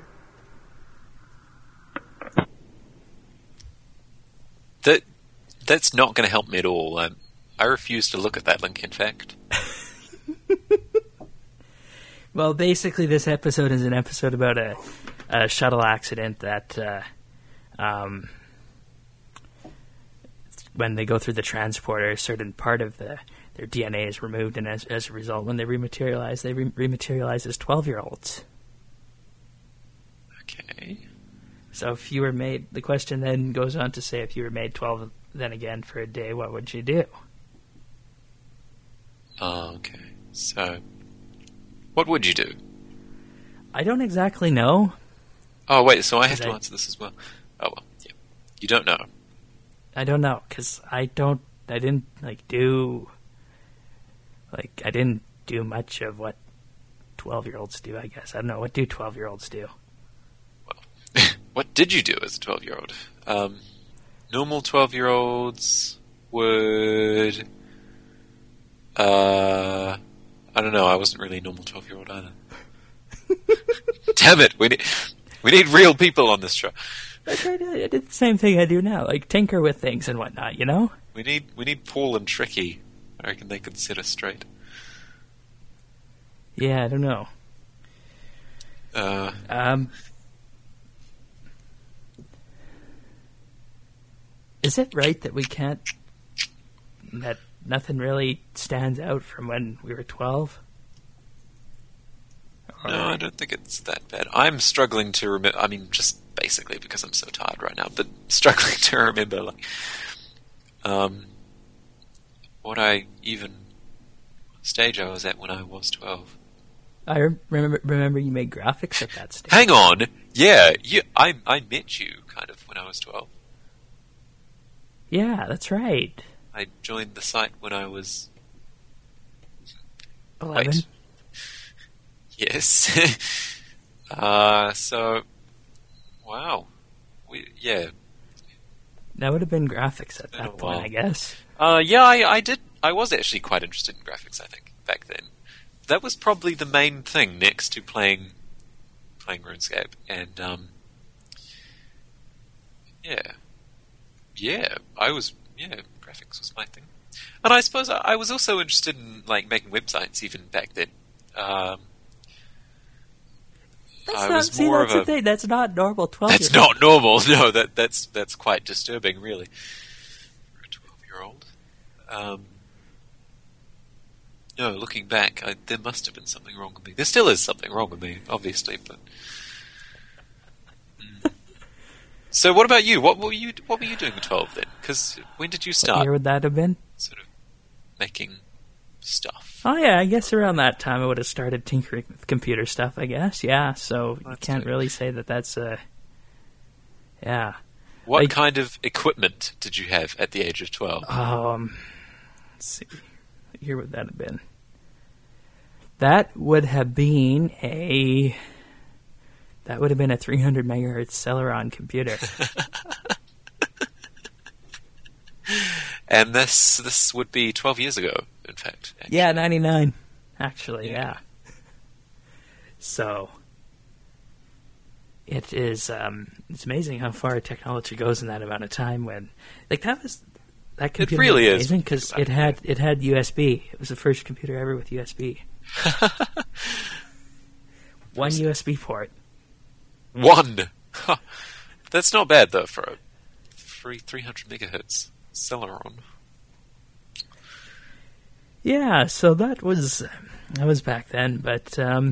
That that's not going to help me at all. Um, I refuse to look at that link. In fact, Well, basically, this episode is an episode about a, a shuttle accident that, uh, um, when they go through the transporter, a certain part of the their D N A is removed, and as, as a result, when they rematerialize, they re- rematerialize as twelve-year-olds. okay. So if you were made, the question then goes on to say, if you were made twelve then again for a day, what would you do? Oh, okay. So, what would you do? I don't exactly know. Oh, wait. So I have Is to I- answer this as well. Oh well. Yeah. You don't know. I don't know, because I don't, I didn't, like, do, like, I didn't do much of what twelve-year-olds do, I guess. I don't know, what do twelve-year-olds do? What did you do as a twelve-year-old? Um, normal twelve-year-olds would... Uh, I don't know, I wasn't really a normal twelve-year-old either. Damn it, we need, we need real people on this show. I tried to, I did the same thing I do now, like, tinker with things and whatnot, you know? We need we need Paul and Tricky. I reckon they could set us straight. Yeah, I don't know. Uh, Um... Is it right that we can't, that nothing really stands out from when we were twelve. Or... No, I don't think it's that bad. I'm struggling to remember. I mean, just basically because I'm so tired right now, but struggling to remember like um, what I even stage I was at when I was twelve. I remember. Remember, you made graphics at that stage. Hang on, yeah, you, I I met you kind of when I was twelve. Yeah, that's right. I joined the site when I was Eleven. Wait. Yes. uh, so, wow. We yeah. That would have been graphics at Been a that point, while. I guess. Uh, yeah, I, I did. I was actually quite interested in graphics. I think back then, that was probably the main thing next to playing playing RuneScape, and um, yeah, yeah, I was yeah, graphics was my thing, and I suppose I, I was also interested in like making websites even back then. Um, That's I not, was see, more that's of the a. thing. That's not normal twelve. That's not normal. No, that that's that's quite disturbing, really, for a twelve-year-old. Um, no, looking back, I, there must have been something wrong with me. There still is something wrong with me, obviously. But mm. So, what about you? What were you? What were you doing at twelve then? Because when did you What start year would that have been? sort of making stuff? Oh yeah, I guess around that time I would have started tinkering with computer stuff. I guess, yeah. So you That's can't good. really say that that's a. Yeah. What Like- kind of equipment did you have at the age of twelve? Um. Let's see. What year would that have been? That would have been a. That would have been a three hundred megahertz Celeron computer. And this this would be twelve years ago, in fact. actually. Yeah, ninety-nine. Actually, Yeah. yeah. So it is. Um, it's amazing how far technology goes in that amount of time. When, like, that was that computer really was is. amazing because it had it had U S B. It was the first computer ever with U S B. One U S B port. One. Huh. That's not bad though for a three three hundred megahertz Celeron. Yeah, so that was that was back then, but um,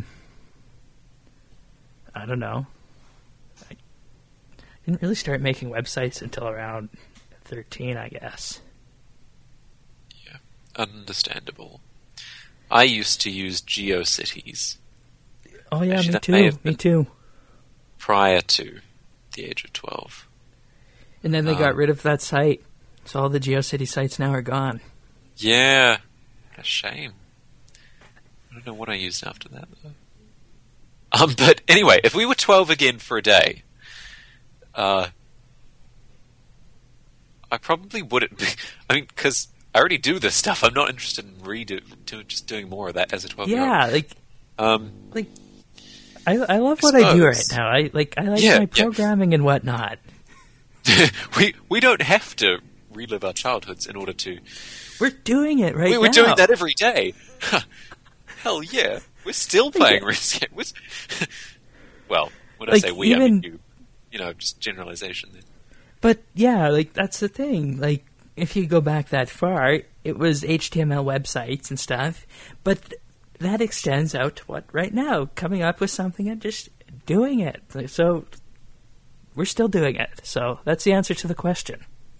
I don't know. I didn't really start making websites until around thirteen, I guess. Yeah, understandable. I used to use GeoCities Oh yeah, Actually, me that may too. have Me been- too. prior to the age of twelve. And then they got Um, rid of that site, so all the GeoCity sites now are gone. Yeah, what a shame. I don't know what I used after that though. Um, but anyway, if we were twelve again for a day, uh, I probably wouldn't be. I mean, because I already do this stuff. I'm not interested in redo, do, just doing more of that as a twelve-year-old. Yeah, like Um, like I I love what I do right suppose. now. I like I like Yeah, my yeah. programming and whatnot. we we don't have to relive our childhoods in order to. We're doing it right we were now. doing that every day. Hell yeah, we're still playing Yeah. RuneScape. We're s- well, when I Like, say we, I mean even- you. You know, just generalization. There. But yeah, like that's the thing. Like if you go back that far, it was H T M L websites and stuff. But th- that extends out to what right now, coming up with something and just doing it. Like, so we're still doing it. So that's the answer to the question.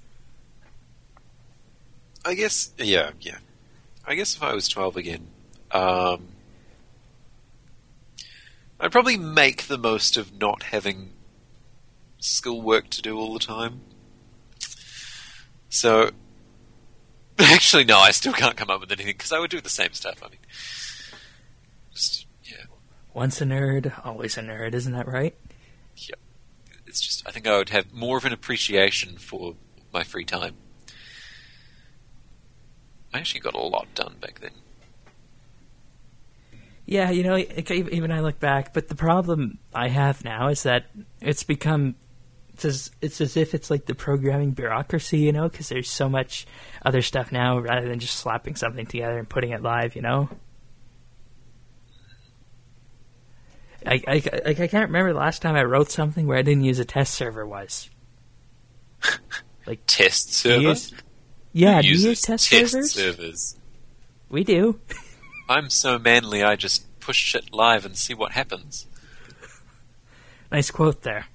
I guess, yeah, yeah. I guess if I was twelve again, um, I'd probably make the most of not having schoolwork to do all the time. So, actually, no, I still can't come up with anything because I would do the same stuff. I mean, just yeah, Once a nerd, always a nerd. Isn't that right? yeah. It's just I think I would have more of an appreciation for my free time. I actually got a lot done back then. Yeah, you know, like, even I look back, but the problem I have now is that it's become, it's as, it's as if it's like the programming bureaucracy, you know, because there's so much other stuff now rather than just slapping something together and putting it live, you know? I, I, like, I can't remember the last time I wrote something where I didn't use a test server was. Test Do you server. use- Yeah, Who do you uses use test, test servers? servers? We do. I'm so manly, I just push shit live and see what happens. Nice quote there.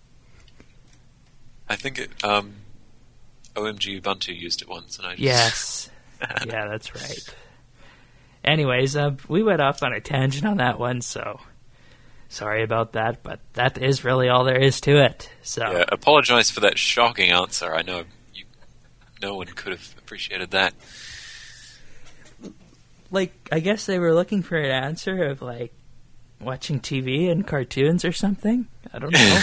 I think it, um, O M G Ubuntu used it once, and I just... Yes. Yeah, that's right. Anyways, uh, we went off on a tangent on that one, so sorry about that, but that is really all there is to it. So Yeah, apologize for that shocking answer. I know you, no one could have appreciated that. like, I guess they were looking for an answer of, like, watching T V and cartoons or something? I don't know.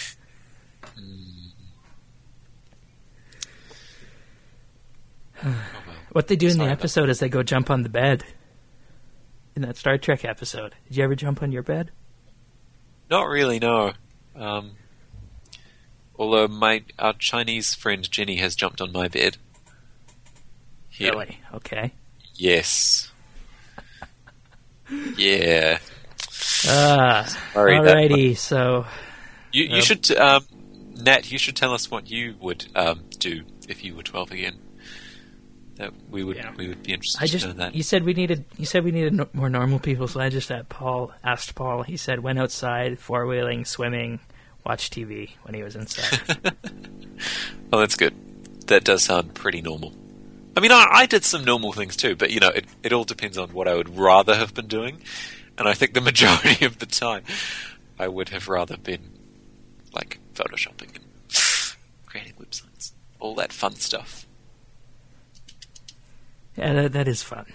Oh, well. What they do in Sorry the about episode is they go jump on the bed. In that Star Trek episode. Did you ever jump on your bed? Not really, no. Um, although my our Chinese friend Jenny has jumped on my bed. Here. Really? Okay. Yes. Yeah. Ah, Sorry, that alrighty, so... You you Um, should, um, Nat. You should tell us what you would um, do if you were twelve again. That we would Yeah. we would be interested I just, to know that. you said we needed, you said we needed no, more normal people, so I just asked Paul, asked Paul, he said went outside, four-wheeling, swimming, watched T V when he was inside. Oh, that's good. That does sound pretty normal. I mean, I, I did some normal things too, but you know, it it all depends on what I would rather have been doing, and I think the majority of the time, I would have rather been like photoshopping and creating websites, all that fun stuff. Yeah, that, that is fun.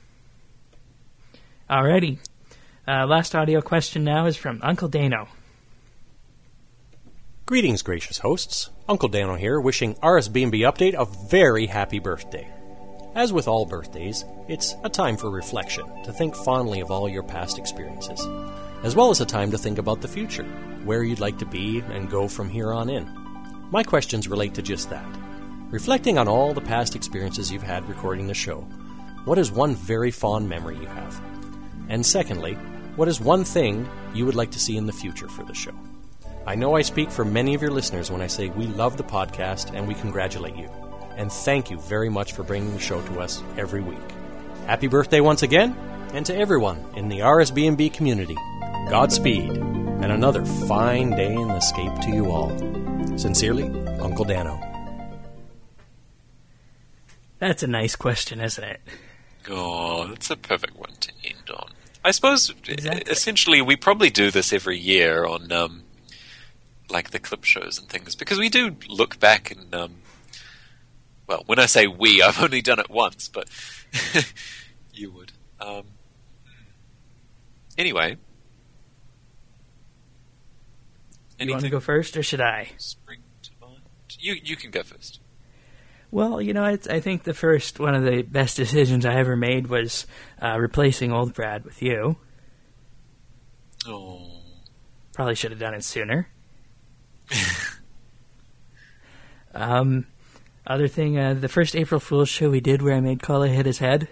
Alrighty. Uh, last audio question now is from Uncle Dano. Greetings, gracious hosts. Uncle Dano here, wishing R S B and B Update a very happy birthday. As with all birthdays, it's a time for reflection, to think fondly of all your past experiences, as well as a time to think about the future, where you'd like to be and go from here on in. My questions relate to just that. Reflecting on all the past experiences you've had recording the show, what is one very fond memory you have? And secondly, what is one thing you would like to see in the future for the show? I know I speak for many of your listeners when I say we love the podcast and we congratulate you. And thank you very much for bringing the show to us every week. Happy birthday once again, and to everyone in the R S B and B community, Godspeed, and another fine day in the scape to you all. Sincerely, Uncle Dano. That's a nice question, isn't it? Oh, that's a perfect one to end on. I suppose, Exactly. essentially, we probably do this every year on, um, like, the clip shows and things, because we do look back and, um, well, when I say we, I've only done it once, but you would. Um, anyway. You want to go first, or should I? Spring to mind? You, you can go first. Well, you know, it's, I think the first, one of the best decisions I ever made was uh, replacing old Brad with you. Oh. Probably should have done it sooner. um, other thing, uh, the first April Fool's show we did where I made Colin hit his head.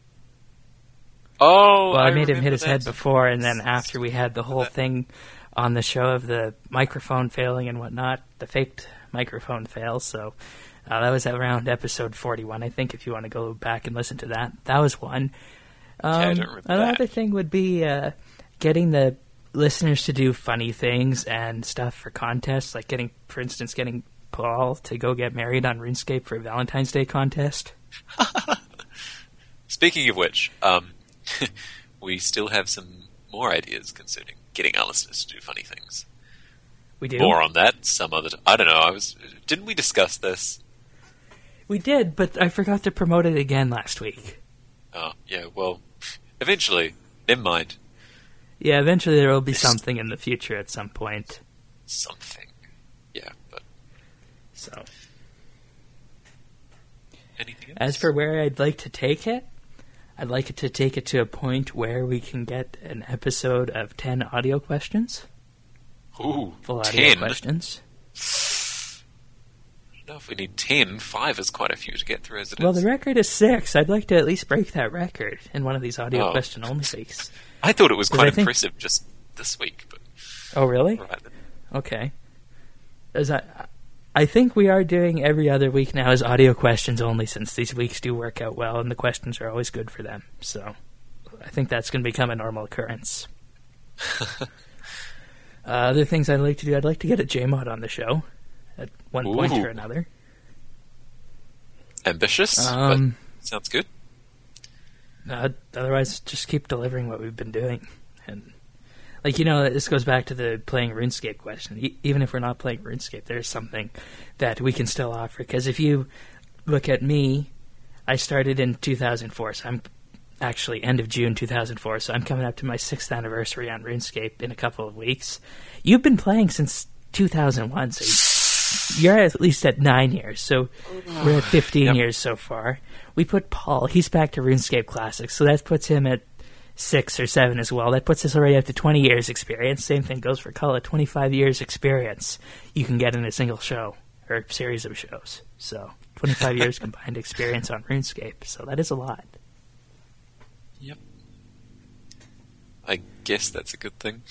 Oh, Well, I, I made him hit remember his that. head before, and then after we had the whole thing on the show of the microphone failing and whatnot, the faked microphone fail, so... Uh, that was around episode forty-one, I think, if you want to go back and listen to that. That was one. Um, Yeah, I don't remember another that. thing would be uh, getting the listeners to do funny things and stuff for contests, like getting, for instance, getting Paul to go get married on RuneScape for a Valentine's Day contest. Speaking of which, um, we still have some more ideas concerning getting our listeners to do funny things. We do? More on that some other time. I don't know. I was. Didn't we discuss this? We did, but I forgot to promote it again last week. Oh, yeah. Well, eventually. Never mind. Yeah, eventually there will be This- something in the future at some point. Something. Yeah, but So, anything else? as for where I'd like to take it, I'd like it to take it to a point where we can get an episode of ten audio questions. Ooh, Full audio ten. questions. I don't know if we need ten. Five is quite a few to get through as it Well, is. the record is six. I'd like to at least break that record in one of these audio Oh. question only weeks. I thought it was 'Cause quite I think- impressive just this week, but Oh, really? right then. Okay. Is that, I think we are doing every other week now as audio questions only, since these weeks do work out well and the questions are always good for them. So I think that's going to become a normal occurrence. uh, other things I'd like to do, I'd like to get a J-Mod on the show at one Ooh. point or another. Ambitious, Um, but sounds good. Uh, otherwise, just keep delivering what we've been doing. And, like, you know, this goes back to the playing RuneScape question. E- even if we're not playing RuneScape, there's something that we can still offer. Because if you look at me, I started in two thousand four, so I'm actually end of June two thousand four, so I'm coming up to my sixth anniversary on RuneScape in a couple of weeks. You've been playing since two thousand one, so you're at least at nine years, so we're at fifteen Yep. years so far. We put Paul, he's back to RuneScape Classics, so that puts him at six or seven as well. That puts us already up to twenty years experience. Same thing goes for Cullen, twenty-five years experience you can get in a single show, or series of shows. So, twenty-five years combined experience on RuneScape, so that is a lot. Yep. I guess that's a good thing.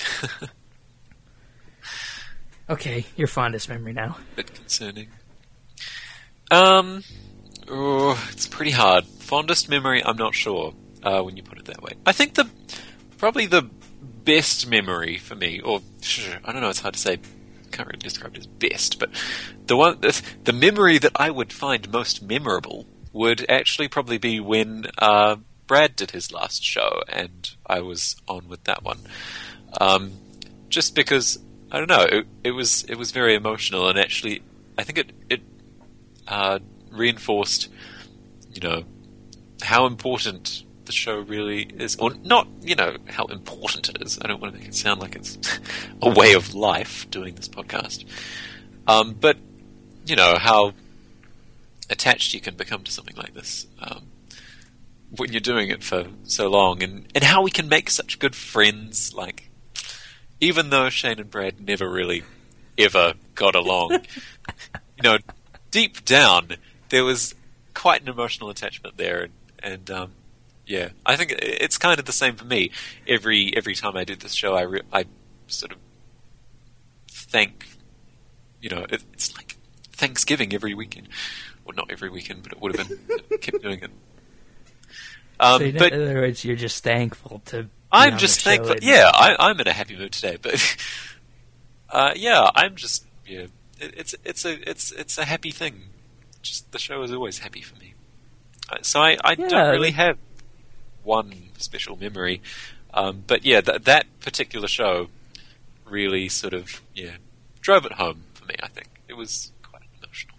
Okay, your fondest memory now. Bit concerning. Um, oh, it's pretty hard. Fondest memory, I'm not sure. Uh, when you put it that way, I think the probably the best memory for me, or I don't know, it's hard to say. Can't really describe it as best, but the one, the, the memory that I would find most memorable would actually probably be when uh, Brad did his last show, and I was on with that one. Um, just because I don't know, it, it was it was very emotional, and actually, I think it it uh, reinforced, you know, how important the show really is, or not, you know, how important it is. I don't want to make it sound like it's a way of life doing this podcast. Um, but, you know, how attached you can become to something like this um, when you're doing it for so long, and, and how we can make such good friends. Like, even though Shane and Brad never really ever got along, you know, deep down, there was quite an emotional attachment there, and, and um, yeah, I think it's kind of the same for me. Every every time I do this show, I re- I sort of thank, you know, it, it's like Thanksgiving every weekend. Well, not every weekend, but it would have been. I kept doing it. Um, so in but other words, you're just thankful to be I'm on just the show thankful. and- Yeah, I, I'm in a happy mood today. But uh, yeah, I'm just yeah. It, it's it's a it's it's a happy thing. Just the show is always happy for me. Uh, So I, I Yeah, don't really like- have one special memory, um, but yeah, th- that particular show really sort of yeah drove it home for me. I think it was quite emotional.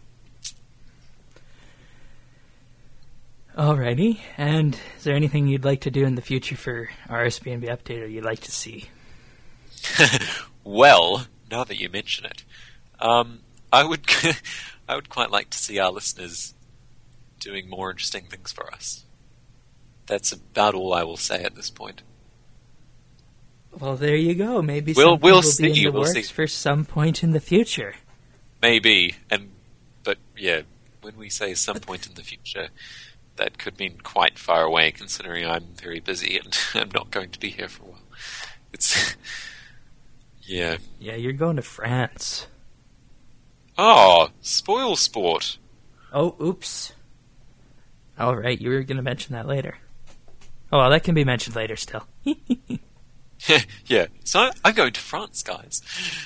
Alrighty, and is there anything you'd like to do in the future for R S B N B Update, or you'd like to see? Well, now that you mention it, um, I would I would quite like to see our listeners doing more interesting things for us. That's about all I will say at this point. Well, there you go. Maybe We'll- something we'll will see, be in the we'll works see. for some point in the future. Maybe, and but yeah, when we say some point in the future, that could mean quite far away, considering I'm very busy and I'm not going to be here for a while. It's yeah. Yeah, you're going to France. Oh, spoil sport. Oh, oops. All right, you were going to mention that later. Oh, well, that can be mentioned later still. Yeah, so I, I'm going to France, guys.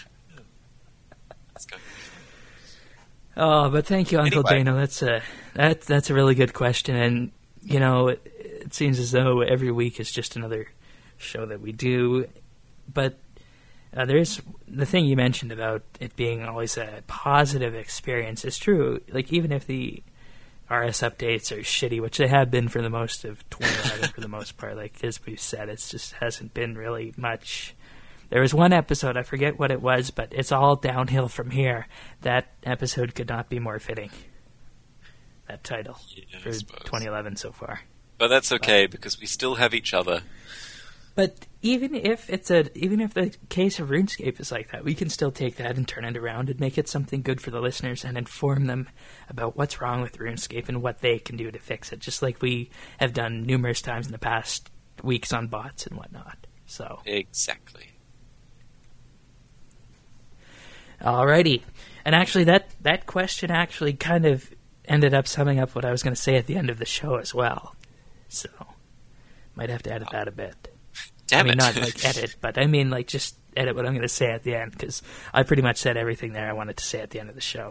It's going to be fun. Oh, but thank you, Uncle Anyway. Dano. That's a that that's a really good question, and you know, it, it seems as though every week is just another show that we do. But uh, there's the thing you mentioned about it being always a positive experience is true. Like even if the R S updates are shitty, which they have been for the most of twenty eleven for the most part, like as we've said, it just hasn't been really much. There was one episode, I forget what it was, but it's all downhill from here. That episode could not be more fitting. That title Yeah, I for suppose. twenty eleven so far. But that's okay because we still have each other. But even if it's a, even if the case of RuneScape is like that, we can still take that and turn it around and make it something good for the listeners and inform them about what's wrong with RuneScape and what they can do to fix it. Just like we have done numerous times in the past weeks on bots and whatnot. So. Exactly. Alrighty. And actually, that, that question actually kind of ended up summing up what I was going to say at the end of the show as well. So, might have to edit that a bit. Damn I mean, it. not like edit, but I mean like just edit what I'm going to say at the end, because I pretty much said everything there I wanted to say at the end of the show.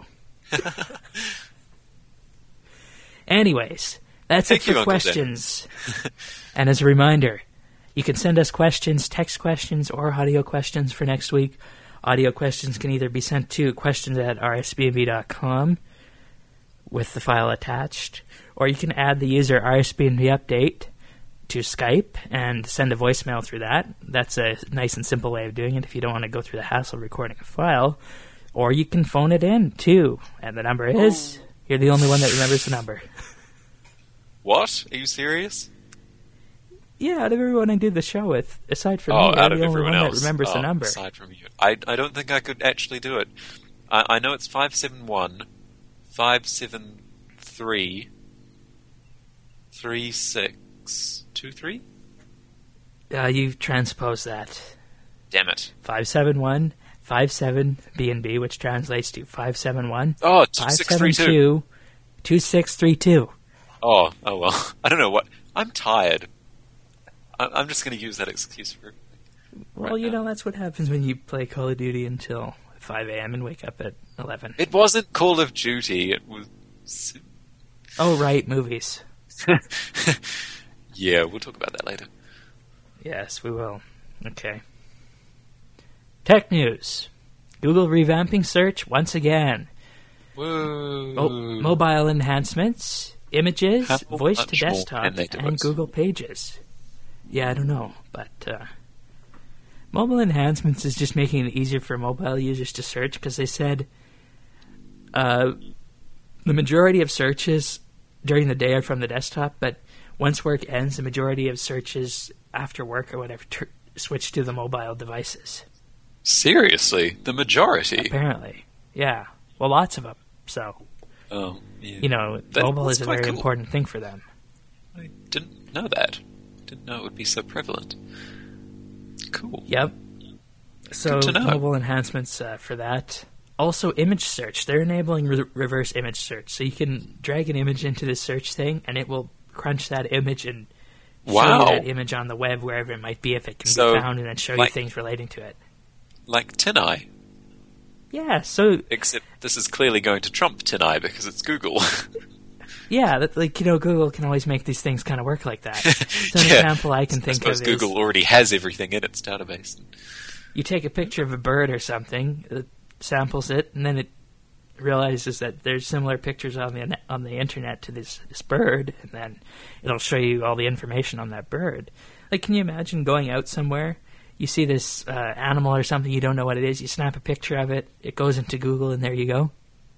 Anyways, that's Thank it for you, Uncle questions. And as a reminder, you can send us questions, text questions, or audio questions for next week. Audio questions can either be sent to questions at r s b n b dot com with the file attached, or you can add the user R S B N B update to Skype and send a voicemail through that. That's a nice and simple way of doing it if you don't want to go through the hassle of recording a file. Or you can phone it in, too. And the number is... You're the only one that remembers the number. What? Are you serious? Yeah, out of everyone I did the show with, aside from Oh, me, out you're of the only everyone one else. that remembers oh, the number. Aside from you. I, I don't think I could actually do it. I, I know it's five seven one, five seven three, three six two three? Uh, you transpose that. Damn it. five seven one, five seven B N B, which translates to five seven one, Oh, two six three two. two six three two. Oh, oh well. I don't know what. I'm tired. I, I'm just going to use that excuse for. Well, right you now. know, that's what happens when you play Call of Duty until five a.m. and wake up at eleven. It wasn't Call of Duty. It was. Oh, right, movies. Yeah, we'll talk about that later. Yes, we will. Okay. Tech news. Google revamping search once again. Whoa. Mo- mobile enhancements, images, How voice much to more desktop, can they do and it? Google Pages. Yeah, I don't know, but uh, mobile enhancements is just making it easier for mobile users to search, because they said uh, the majority of searches during the day are from the desktop, but once work ends, the majority of searches after work or whatever ter- switch to the mobile devices. Seriously, the majority. Apparently, yeah. Well, lots of them. So, Oh, yeah. you know, That- mobile that's is a quite very cool. important thing for them. I didn't know that. Didn't know it would be so prevalent. Cool. Yep. So, Good to know. mobile enhancements uh, for that. Also, image search. They're enabling re- reverse image search. So you can drag an image into this search thing, and it will crunch that image and show Wow. you that image on the web, wherever it might be, if it can So, be found, and then show like- you things relating to it. Like Tineye, Yeah, so, except this is clearly going to trump Tineye because it's Google. yeah, that, like, you know, Google can always make these things kind of work like that. So, an Yeah. example I can I think suppose of Google is... already has everything in its database. You take a picture of a bird or something, it samples it, and then it realizes that there's similar pictures on the on the internet to this this bird, and then it'll show you all the information on that bird. Like, can you imagine going out somewhere, you see this uh, animal or something, you don't know what it is, you snap a picture of it, it goes into Google, and there you go.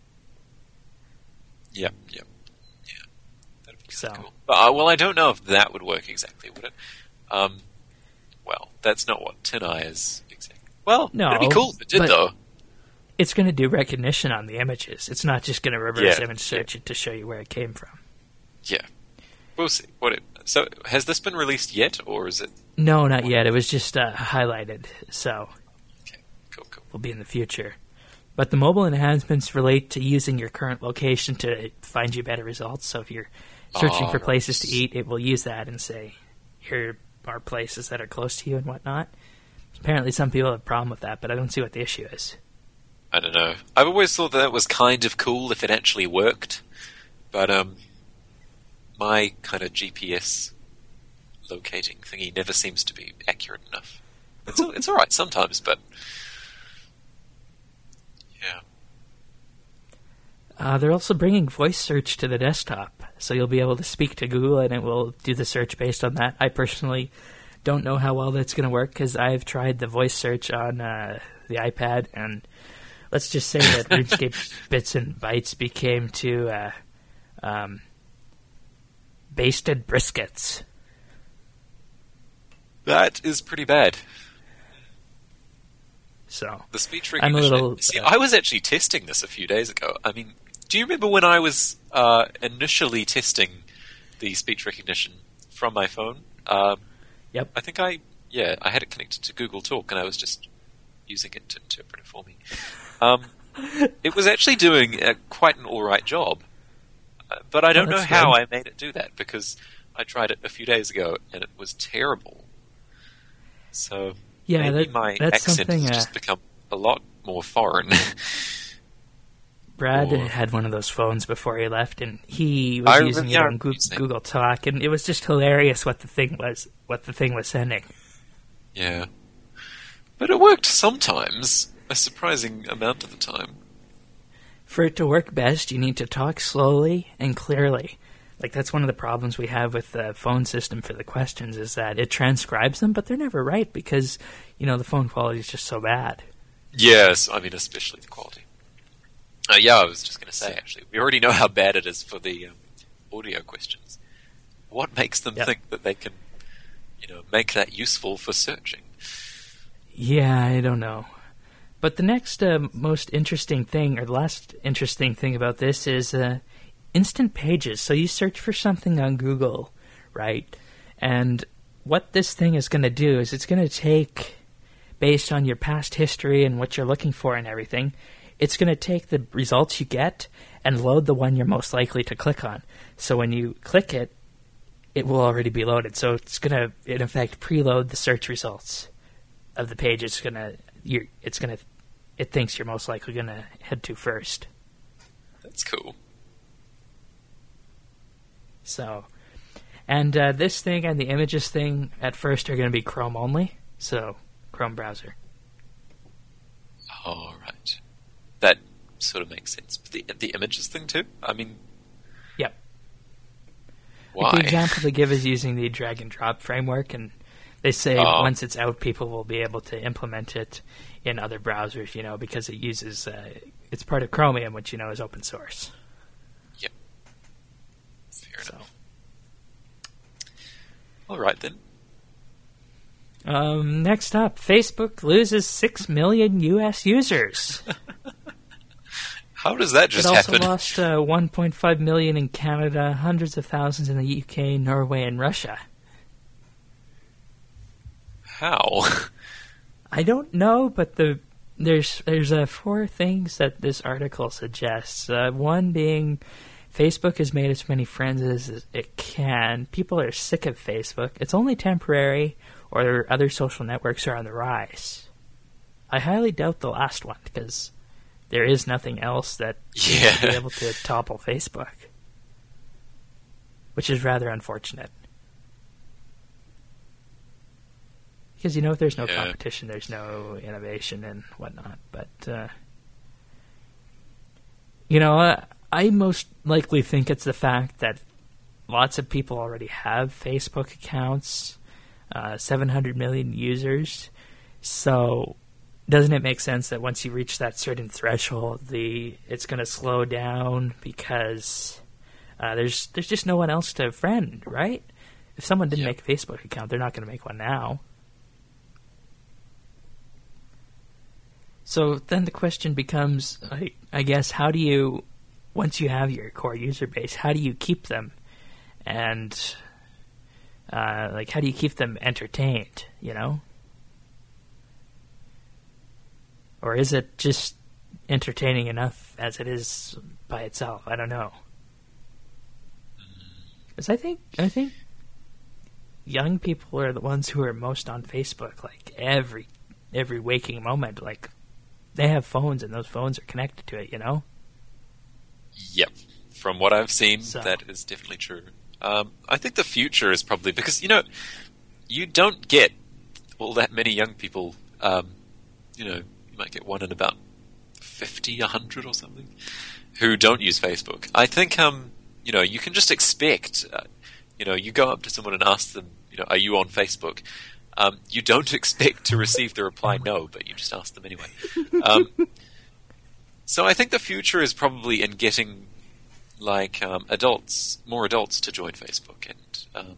Yep, yep, yeah. That'd be So. cool. But, uh, well, I don't know if that would work exactly, would it? Um, well, that's not what Tineye is exactly. Well, No, it'd be cool if it did, but- though. It's going to do recognition on the images. It's not just going to reverse Yeah, image search it to show you where it came from. Yeah, we'll see. What? It, so, has this been released yet, or is it? No, not yet. It was just uh, highlighted, so... Okay, cool, cool. will be in the future. But the mobile enhancements relate to using your current location to find you better results. So if you're searching Oh, for places to nice. eat, it will use that and say, here are places that are close to you and whatnot. Apparently some people have a problem with that, but I don't see what the issue is. I don't know. I've always thought that it was kind of cool if it actually worked, but um, my kind of G P S locating thingy never seems to be accurate enough. It's it's all right sometimes, but yeah. Uh, they're also bringing voice search to the desktop, so you'll be able to speak to Google and it will do the search based on that. I personally don't know how well that's going to work because I've tried the voice search on uh, the iPad, and let's just say that RuneScape Bits and Bytes became to uh, um, basted briskets. That is pretty bad. So The speech I'm a recognition. little, See, uh, I was actually testing this a few days ago. I mean, do you remember when I was uh, initially testing the speech recognition from my phone? Um, Yep. I think I, yeah, I had it connected to Google Talk, and I was just using it to interpret it for me. Um, it was actually doing uh, quite an alright job. Uh, but I don't Oh, know that's how good. I made it do that, because I tried it a few days ago and it was terrible. So Yeah, maybe that- my that's accent something, has uh, just become a lot more foreign. Brad Or- had one of those phones before he left, and he was I using remember- it yeah, I on remember Goo- using it. Google Talk, and it was just hilarious what the thing was. What the thing was sending. Yeah. But it worked sometimes, a surprising amount of the time. For it to work best, you need to talk slowly and clearly. Like, that's one of the problems we have with the phone system for the questions, is that it transcribes them, but they're never right because, you know, the phone quality is just so bad. Yes, I mean, especially the quality. Uh, yeah, I was just going to say, actually, we already know how bad it is for the um, audio questions. What makes them Yep. think that they can, you know, make that useful for searching? Yeah, I don't know. But the next uh, most interesting thing, or the last interesting thing about this is uh, instant pages. So you search for something on Google, right? And what this thing is going to do is it's going to take, based on your past history and what you're looking for and everything, it's going to take the results you get and load the one you're most likely to click on. So when you click it, it will already be loaded. So it's going to, in effect, preload the search results of the page it's going to, you're, it's going to, it thinks you're most likely going to head to first. That's cool. So, and uh, this thing and the images thing at first are going to be Chrome only. So, Chrome browser. All right. That sort of makes sense. But the, the images thing, too? I mean, Yep. why? Like the example they give is using the drag and drop framework, and they say Oh. once it's out, people will be able to implement it in other browsers, you know, because it uses, uh, it's part of Chromium, which, you know, is open source. Yep. Fair So, enough. All right, then. um, next up, Facebook loses six million U S users. How does that It just also happen? lost uh, one point five million in Canada, hundreds of thousands in the U K, Norway, and Russia. How? I don't know, but the there's there's uh, four things that this article suggests. Uh, one being, Facebook has made as many friends as it can. People are sick of Facebook. It's only temporary, or other social networks are on the rise. I highly doubt the last one, because there is nothing else that Yeah. should be able to topple Facebook, which is rather unfortunate. Because, you know, if there's no Yeah. competition, there's no innovation and whatnot. But, uh, you know, I, I most likely think it's the fact that lots of people already have Facebook accounts, uh, seven hundred million users. So, doesn't it make sense that once you reach that certain threshold, the it's going to slow down because uh, there's there's just no one else to friend, right? If someone didn't Yep. make a Facebook account, they're not going to make one now. So then the question becomes, I, I guess, how do you, once you have your core user base, how do you keep them? And, uh, like, how do you keep them entertained, you know? Or is it just entertaining enough as it is by itself? I don't know. Because I think, I think young people are the ones who are most on Facebook, like, every, every waking moment, like, they have phones, and those phones are connected to it, you know? Yep. From what I've seen, So- that is definitely true. Um, I think the future is probably because, you know, you don't get all that many young people, um, you know, you might get one in about fifty, one hundred or something, who don't use Facebook. I think, um, you know, you can just expect, uh, you know, you go up to someone and ask them, you know, are you on Facebook? Um, you don't expect to receive the reply no, but you just ask them anyway. Um, so I think the future is probably in getting, like, um, adults, more adults to join Facebook, and um,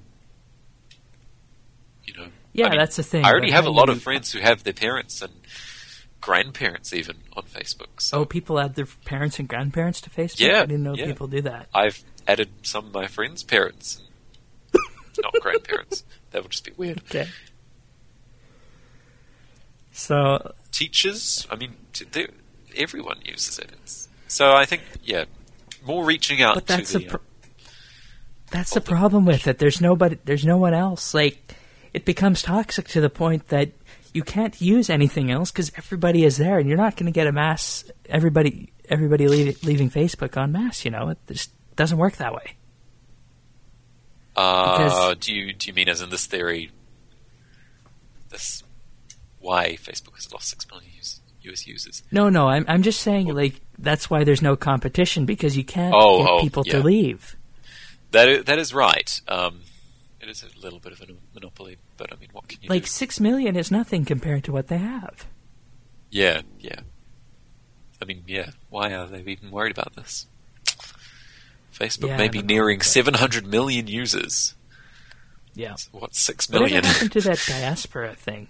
you know, Yeah, I mean, that's the thing. I already but have a how lot do of you- friends who have their parents and grandparents even on Facebook. So Oh, people add their parents and grandparents to Facebook? Yeah, I didn't know yeah. people do that. I've added some of my friends' parents, and not grandparents. That would just be weird. Okay. So, Teachers, I mean, t- there- everyone uses it. It's, so I think, yeah, more reaching out But that's to the the... pr- um, that's the problem with it. There's nobody. There's no one else. Like, it becomes toxic to the point that you can't use anything else because everybody is there, and you're not going to get a mass everybody everybody leave, leaving Facebook en masse. You know, it just doesn't work that way. uh, because- do you do you mean as in this theory, this why Facebook has lost six million us- U S users? No, no. I'm I'm just saying, like, that's why there's no competition because you can't Oh, get oh, people yeah. to leave. That is, that is right. Um, it is a little bit of a monopoly, but I mean, what can you Like do? six million is nothing compared to what they have. Yeah, yeah. I mean, yeah. Why are they even worried about this? Facebook Yeah, may I be don't know, nearing but- seven hundred million users. Yeah. What's six Whatever million? happened to that diaspora thing?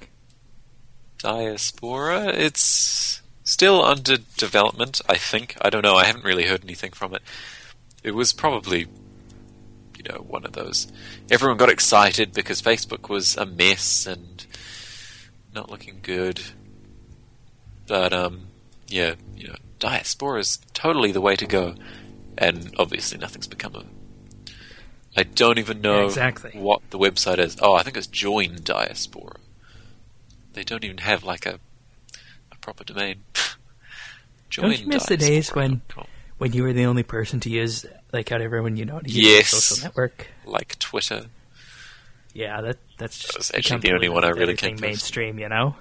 Diaspora? It's still under development, I think. I don't know. I haven't really heard anything from it. It was probably, you know, one of those. Everyone got excited because Facebook was a mess and not looking good. But, um, yeah, you know, Diaspora is totally the way to go. And obviously nothing's become of it. I don't even know Yeah, exactly. what the website is. Oh, I think it's Join Diaspora. They don't even have, like, a, a proper domain. Don't you miss the days when when you were the only person to use, like, out of everyone you know to use Yes. a social network? Like Twitter. Yeah, that that's just That was actually become the only one I really everything came close to. mainstream, you know?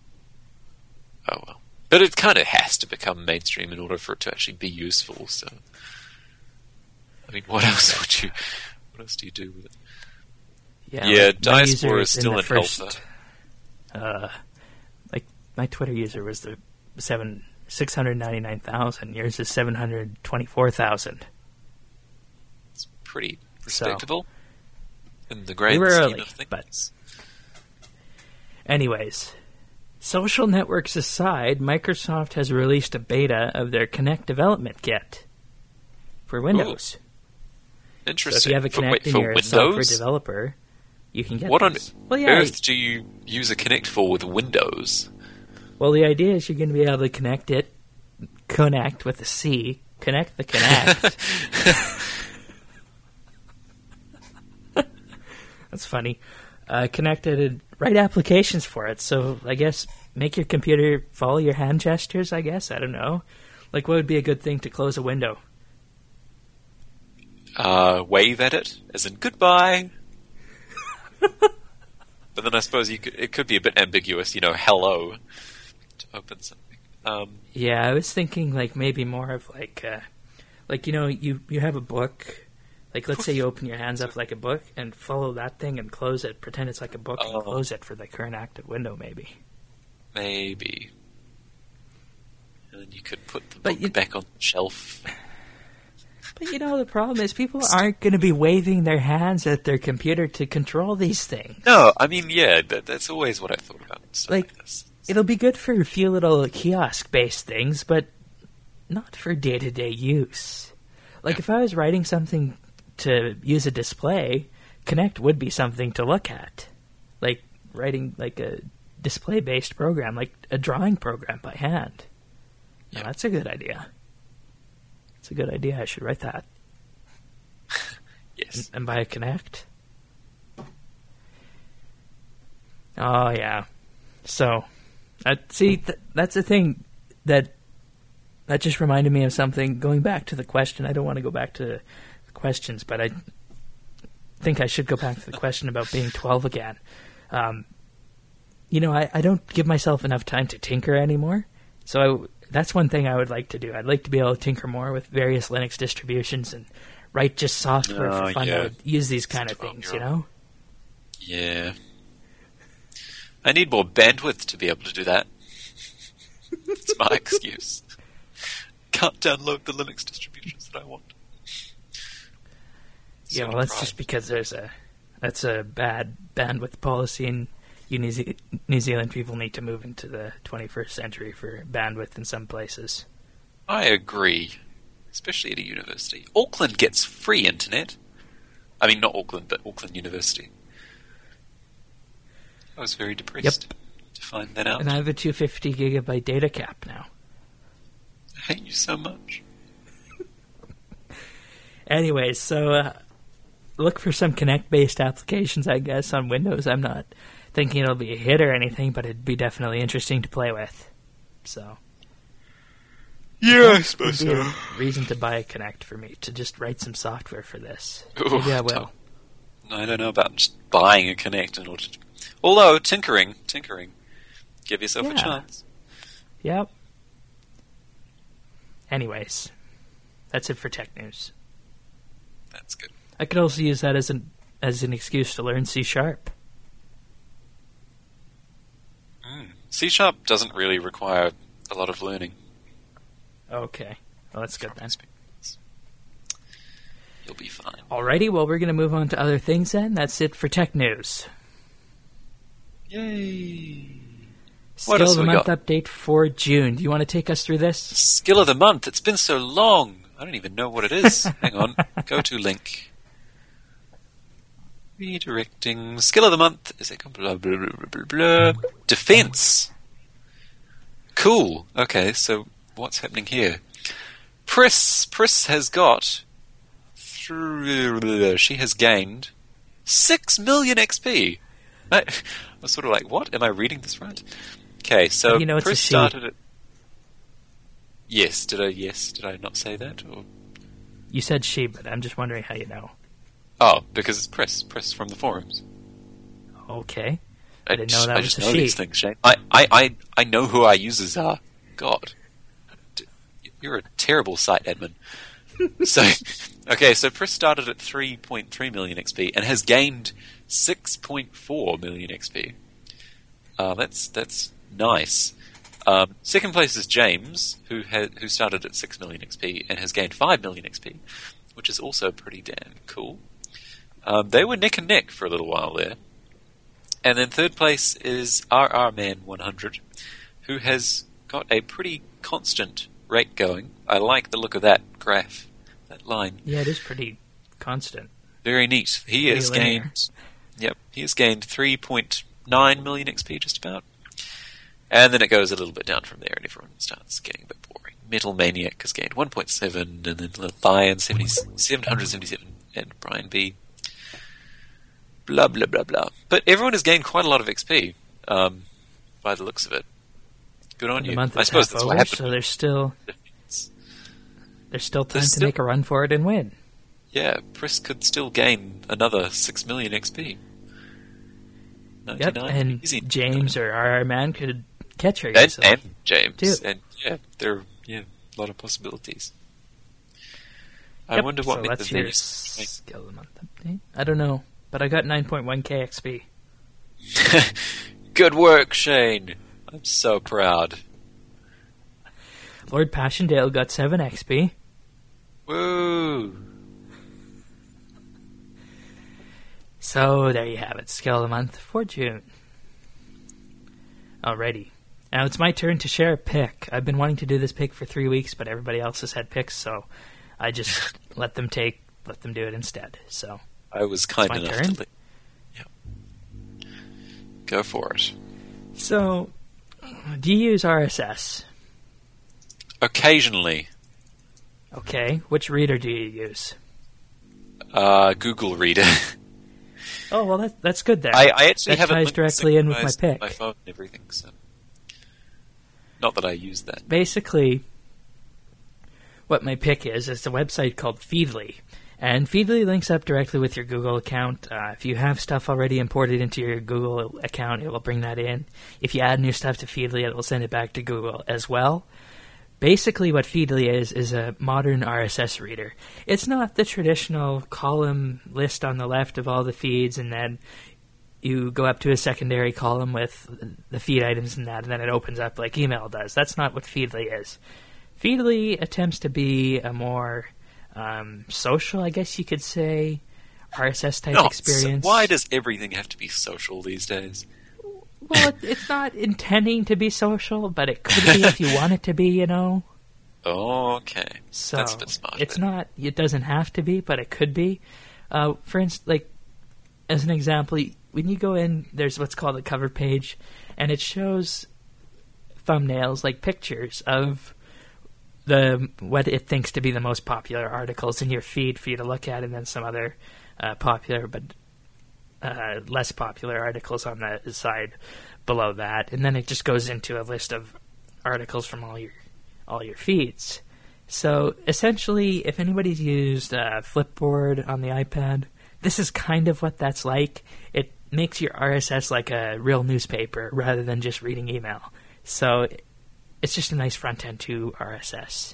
Oh, well. But it kind of has to become mainstream in order for it to actually be useful, so... I mean, what else would you... What else do you do with it? Yeah, Yeah, like, my Diaspora user is still the in first, alpha. Uh, like, my Twitter user was the seven six hundred ninety nine thousand. Yours is seven hundred twenty four thousand. It's pretty respectable in the grand We were scheme early, of things. but- Anyways, social networks aside, Microsoft has released a beta of their Kinect development kit for Windows. So if Interesting. you have a For- Kinect wait, and for you're a software Windows? developer, you can get What on this. Well, yeah. earth do you use a Kinect for with Windows? Well, the idea is you're going to be able to connect it, connect with a C, connect the Kinect. That's funny. Uh, connected and write applications for it. So I guess make your computer follow your hand gestures. I guess I don't know. Like, what would be a good thing to close a window? Uh, wave at it, as in goodbye. But then I suppose you could, it could be a bit ambiguous, you know, hello, to open something. Um, Yeah, I was thinking like maybe more of like, uh, like you know, you you have a book. Like, let's say you open your hands up like a book and follow that thing and close it. Pretend it's like a book Oh. and close it for the current active window, maybe. maybe. And then you could put the But book you- back on the shelf. But you know, the problem is people aren't going to be waving their hands at their computer to control these things. No, I mean, yeah, that, that's always what I thought about. Stuff like, Like, this. It'll be good for a few little kiosk-based things, but not for day-to-day use. Like, if I was writing something to use a display, Kinect would be something to look at. Like, writing, like, a display-based program, like a drawing program by hand. Now, Yeah. that's a good idea. It's a good idea. I should write that. Yes. And buy a Kinect. Oh, yeah. So, uh, see, th- that's the thing that that just reminded me of something. Going back to the question, I don't want to go back to the questions, but I think I should go back to the question about being twelve again. Um, you know, I, I don't give myself enough time to tinker anymore. So I, that's one thing I would like to do. I'd like to be able to tinker more with various Linux distributions and write just software Oh, for fun yeah. that would use these kind of things, you know? Yeah. I need more bandwidth to be able to do that. That's my excuse. Can't download the Linux distributions that I want. So Yeah, well, that's deprived. just because there's a that's a bad bandwidth policy, and you New, Ze- New Zealand people need to move into the twenty-first century for bandwidth in some places. I agree. Especially at a university. Auckland gets free internet. I mean, not Auckland, but Auckland University. I was very depressed to find that out. And I have a two hundred fifty gigabyte data cap now. hate you so much. Anyways, so uh, look for some Kinect-based applications, I guess, on Windows. I'm not thinking it'll be a hit or anything, but it'd be definitely interesting to play with. So, Yeah, I suppose it'd be so. a reason to buy a Kinect for me, to just write some software for this. Ooh, Maybe I will. don't- I don't know about just buying a Kinect in order to... Although, tinkering, tinkering. Give yourself a Yeah. chance. Yep. Anyways, that's it for tech news. That's good. I could also use that as an as an excuse to learn C Sharp. Mm. C Sharp doesn't really require a lot of learning. Okay, well that's good from then. experience. You'll be fine. Alrighty, well we're going to move on to other things then. That's it for tech news. Yay! Skill What else of the we month got? update for June. Do you want to take us through this? Skill of the month. It's been so long. I don't even know what it is. Hang on. Go to link. Redirecting. Skill of the month is a blah, blah, blah, blah, blah. Defense. Cool. Okay, so what's happening here? Pris. Pris has got. She has gained six million X P. I, I was sort of like, what? Am I reading this right? Okay, so You know it's a Pris she. started at. Yes, did I? Yes, did I not say that? Or... You said she, but I'm just wondering how you know. Oh, because it's Pris. Pris from the forums. Okay. I didn't know just, that I was just a know she. these things, Shane. I, I, I, I know who our users are. God, D- you're a terrible site admin. So, okay, so Pris started at three point three million X P and has gained six point four million X P. Uh, that's that's nice. Um, second place is James, who ha- who started at six million X P and has gained five million X P, which is also pretty damn cool. Um, they were neck and neck for a little while there. And then third place is R R Man one hundred, who has got a pretty constant rate going. I like the look of that graph, that line. Yeah, it is pretty constant. Very neat. He Pretty has linear. gained, yep, he has gained three point nine million X P just about. And then it goes a little bit down from there, and everyone starts getting a bit boring. Metal Maniac has gained one point seven, and then Lion seven hundred seventy-seven, and Brian B. Blah, blah, blah, blah. But everyone has gained quite a lot of X P, um, by the looks of it. Good on The you. month I is suppose half that's over, what happened. so there's still Defense. there's still time There's to still- make a run for it and win. Yeah, Pris could still gain another six million X P. Yep, ninety-nine, and easy. James or R R Man could catch her. and, so- and James, Too. and yeah, there are yeah, a lot of possibilities. I Yep, wonder what so method that's they your used to make. skill of the month update. I don't know, but I got nine point one K X P. Good work, Shane. I'm so proud. Lord Passchendaele got seven X P. Woo! So there you have it, skill of the month for June. Alrighty. Now it's my turn to share a pick. I've been wanting to do this pick for three weeks, but everybody else has had picks, so I just let them take, let them do it instead. So I was kind my enough turn? to. Li- yep. Go for it. So, do you use R S S? Occasionally, Okay. Which reader do you use? uh, Google Reader. Oh, well, that, that's good then. I, I actually That have it ties linked directly in with my synchronized pick. My phone and everything. So, not that I use that. Basically, what my pick is, is a website called Feedly. And Feedly links up directly with your Google account. Uh, if you have stuff already imported into your Google account, it will bring that in. If you add new stuff to Feedly, it will send it back to Google as well. Basically, what Feedly is, is a modern R S S reader. It's not the traditional column list on the left of all the feeds, and then you go up to a secondary column with the feed items and that, and then it opens up like email does. That's not what Feedly is. Feedly attempts to be a more um, social, I guess you could say, R S S type No, experience. so why does everything have to be social these days? Well, it, it's not intending to be social, but it could be if you want it to be, you know. Okay, So that's a bit smart. it's then. not. It doesn't have to be, but it could be. Uh, for instance, like as an example, when you go in, there's what's called a cover page, and it shows thumbnails, like pictures of the what it thinks to be the most popular articles in your feed for you to look at, and then some other uh, popular but uh, less popular articles on the side below that, and then it just goes into a list of articles from all your all your feeds. So essentially, if anybody's used uh, Flipboard on the iPad, this is kind of what that's like. It makes your R S S like a real newspaper rather than just reading email. So it's just a nice front end to R S S.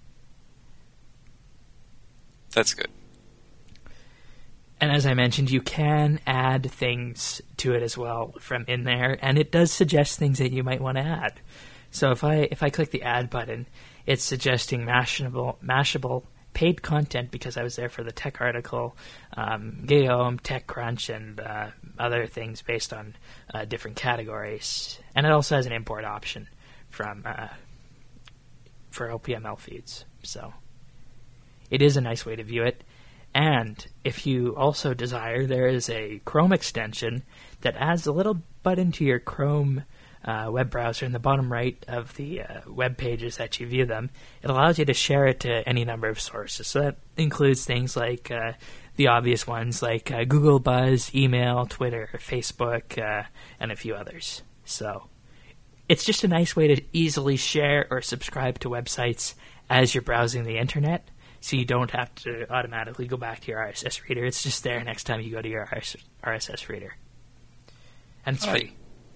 That's good. And as I mentioned, you can add things to it as well from in there, and it does suggest things that you might want to add. So if I if I click the add button, it's suggesting Mashable, Mashable paid content because I was there for the tech article, um, Guillaume, TechCrunch, and uh, other things based on uh, different categories. And it also has an import option from uh, for O P M L feeds. So it is a nice way to view it. And if you also desire, there is a Chrome extension that adds a little button to your Chrome uh, web browser in the bottom right of the uh, web pages that you view them. It allows you to share it to any number of sources. So that includes things like uh, the obvious ones like uh, Google Buzz, email, Twitter, Facebook, uh, and a few others. So it's just a nice way to easily share or subscribe to websites as you're browsing the internet. So you don't have to automatically go back to your R S S reader. It's just there next time you go to your R S S reader. And it's free.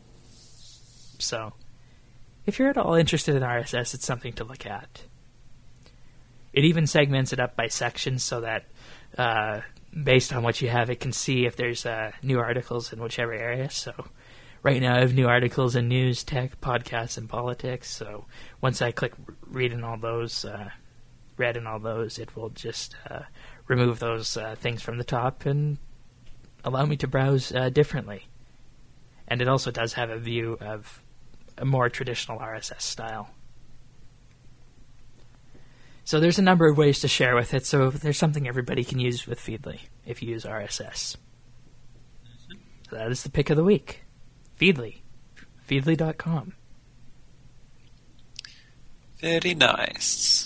So if you're at all interested in R S S, it's something to look at. It even segments it up by sections so that uh, based on what you have, it can see if there's uh, new articles in whichever area. So right now I have new articles in news, tech, podcasts, and politics. So once I click read in all those... Uh, read in all those, it will just uh, remove those uh, things from the top and allow me to browse uh, differently. And it also does have a view of a more traditional R S S style. So there's a number of ways to share with it, so there's something everybody can use with Feedly if you use R S S. So that is the pick of the week. Feedly. Feedly dot com. Very nice.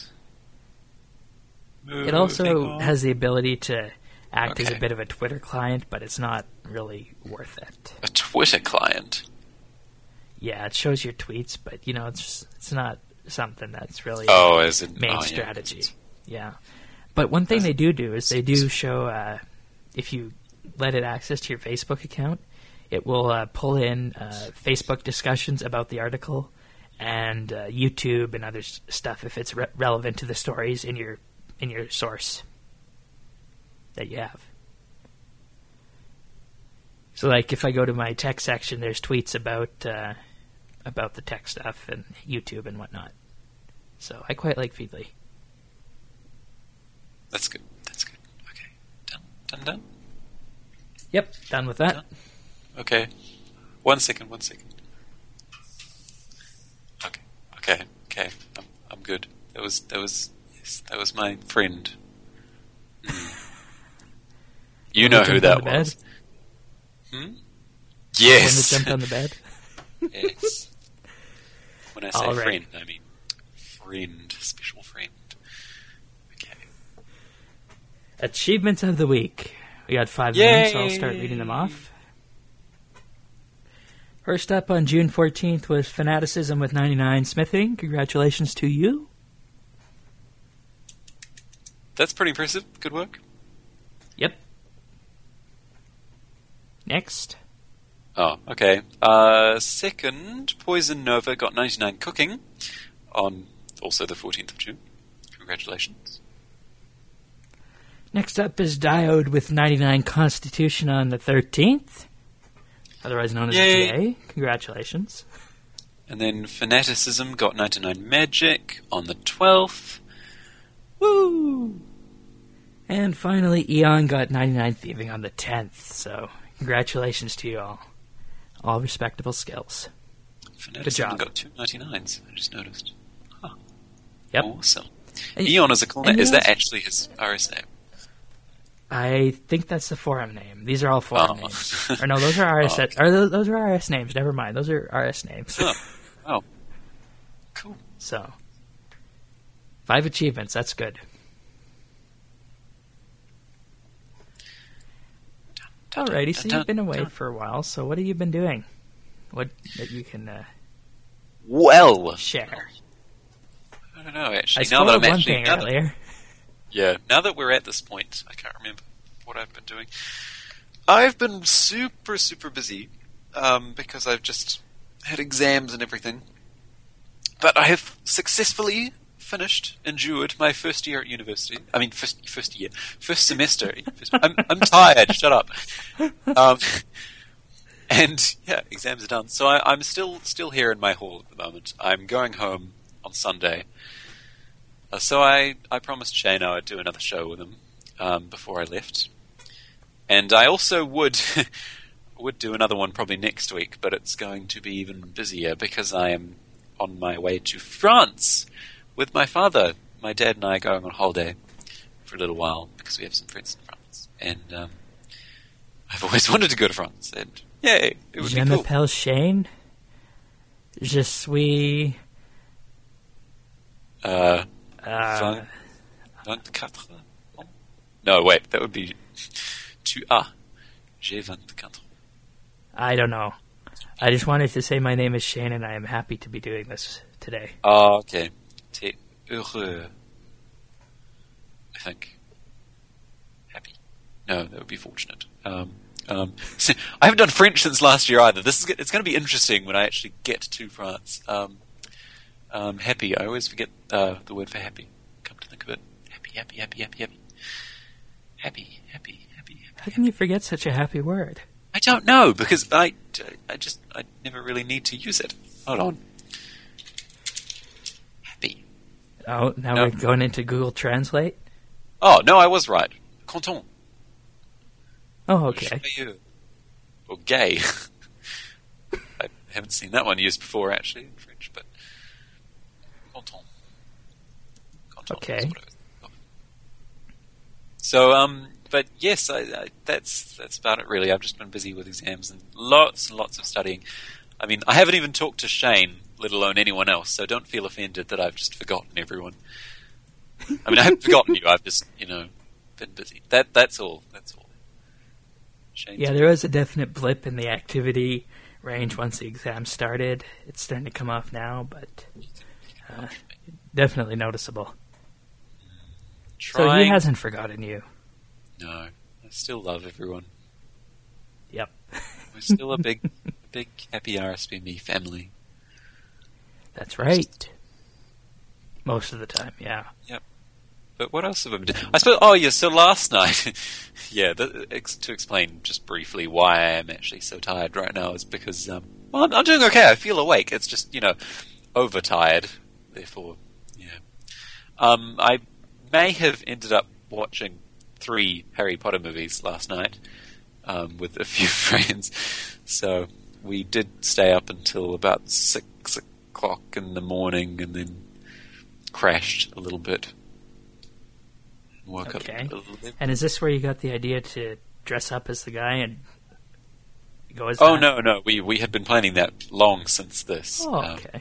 It also has the ability to act okay. as a bit of a Twitter client, but it's not really worth it. A Twitter client? Yeah, it shows your tweets, but you know, it's it's not something that's really oh, as in, main oh, strategy. Yeah. yeah. But one thing they do do is they do show, uh, if you let it access to your Facebook account, it will uh, pull in uh, Facebook discussions about the article and uh, YouTube and other s- stuff if it's re- relevant to the stories in your in your source that you have. So, like, if I go to my tech section, there's tweets about uh, about the tech stuff and YouTube and whatnot. So, I quite like Feedly. That's good. That's good. Okay. Done. Done, done? Yep, done with that. Done. Okay. One second, one second. Okay. Okay. Okay. I'm, I'm good. That was... That was... That was my friend. Mm. You know who that was. Hmm? Yes. When they jumped on the bed? Yes. When I say All right. friend, I mean friend, special friend. Okay. Achievements of the week. We got five Yay! names, so I'll start reading them off. First up on June fourteenth was Fanaticism with ninety-nine Smithing. Congratulations to you. That's pretty impressive. Good work. Yep. Next. Oh, okay. Uh, second, Poison Nova got ninety-nine Cooking on also the fourteenth of June. Congratulations. Next up is Diode with ninety-nine Constitution on the thirteenth, otherwise known as Yay. J. Congratulations. And then Fanaticism got ninety-nine Magic on the twelfth. Woo! And finally, Eon got ninety-nine Thieving on the tenth, so congratulations to you all. All respectable skills. Fanaticism job. got two ninety-nines, I just noticed. Huh. Yep. Awesome. And- Eon is a cool name. and Is that yes- actually his R S name? I think that's the forum name. These are all forum Oh. names. Or no, those are R S. Oh, Or those, those are R S names. Never mind. Those are R S names. Oh. Oh. Cool. So, Five achievements. That's good. Alrighty, so you've been away for a while. So what have you been doing? What that you can uh, Well, share? I don't know I actually. Now that spoiled I'm one actually thing now that- earlier. Yeah, now that we're at this point, I can't remember what I've been doing. I've been super, super busy um, because I've just had exams and everything. But I have successfully finished, endured my first year at university. I mean, first first year, first semester. First, I'm, I'm tired. Shut up. Um, and yeah, exams are done. So I, I'm still still here in my hall at the moment. I'm going home on Sunday. Uh, so I, I promised Shane I would do another show with him um, before I left. And I also would would do another one probably next week, but it's going to be even busier because I am on my way to France with my father. My dad and I are going on holiday for a little while because we have some friends in France. And um, I've always wanted to go to France, and yay, it would Je be cool. m'appelle Shane. Je suis... Uh, Uh, vingt-quatre ans? No, wait, that would be... Tu as. J'ai vingt-quatre. I don't know. I just wanted to say my name is Shane, and I am happy to be doing this today. Oh, okay. T'es heureux. I think. Happy. No, that would be fortunate. Um, um, so I haven't done French since last year either. This is it's going to be interesting when I actually get to France. Um, um, happy. I always forget uh, the word for happy. Come to think of it. Happy, happy, happy, happy, happy. Happy, happy, happy, How happy. can you forget such a happy word? I don't know, because I, I just, I never really need to use it. Hold on. Happy. Oh, now No. we're going into Google Translate? Oh, no, I was right. Content. Oh, okay. Joyeux. Or gay. I haven't seen that one used before, actually, in French, but... Content. Content Okay. is what I was thinking of. So, um... But yes, I, I, that's that's about it really. I've just been busy with exams and lots and lots of studying. I mean, I haven't even talked to Shane, let alone anyone else, so don't feel offended that I've just forgotten everyone. I mean, I haven't forgotten you, I've just, you know, been busy. That That's all. That's all. Shane's Yeah, there was a definite blip in the activity range once the exam started. It's starting to come off now, but uh, definitely noticeable. So trying. he hasn't forgotten you. No, I still love everyone. Yep. We're still a big, a big happy R S B M E family. That's right. Most of the time, yeah. Yep. But what else have I been doing? I suppose. Oh, yeah. So last night, yeah. The, ex, to explain just briefly why I am actually so tired right now is because um, well, I'm, I'm doing okay. I feel awake. It's just you know overtired. Therefore, yeah. Um, I may have ended up watching three Harry Potter movies last night um, with a few friends. So we did stay up until about six o'clock in the morning, and then crashed a little bit. Woke Okay. up a little bit. And is this where you got the idea to dress up as the guy and go as Oh that? no, no, we we had been planning that long since this. Oh, Um, okay.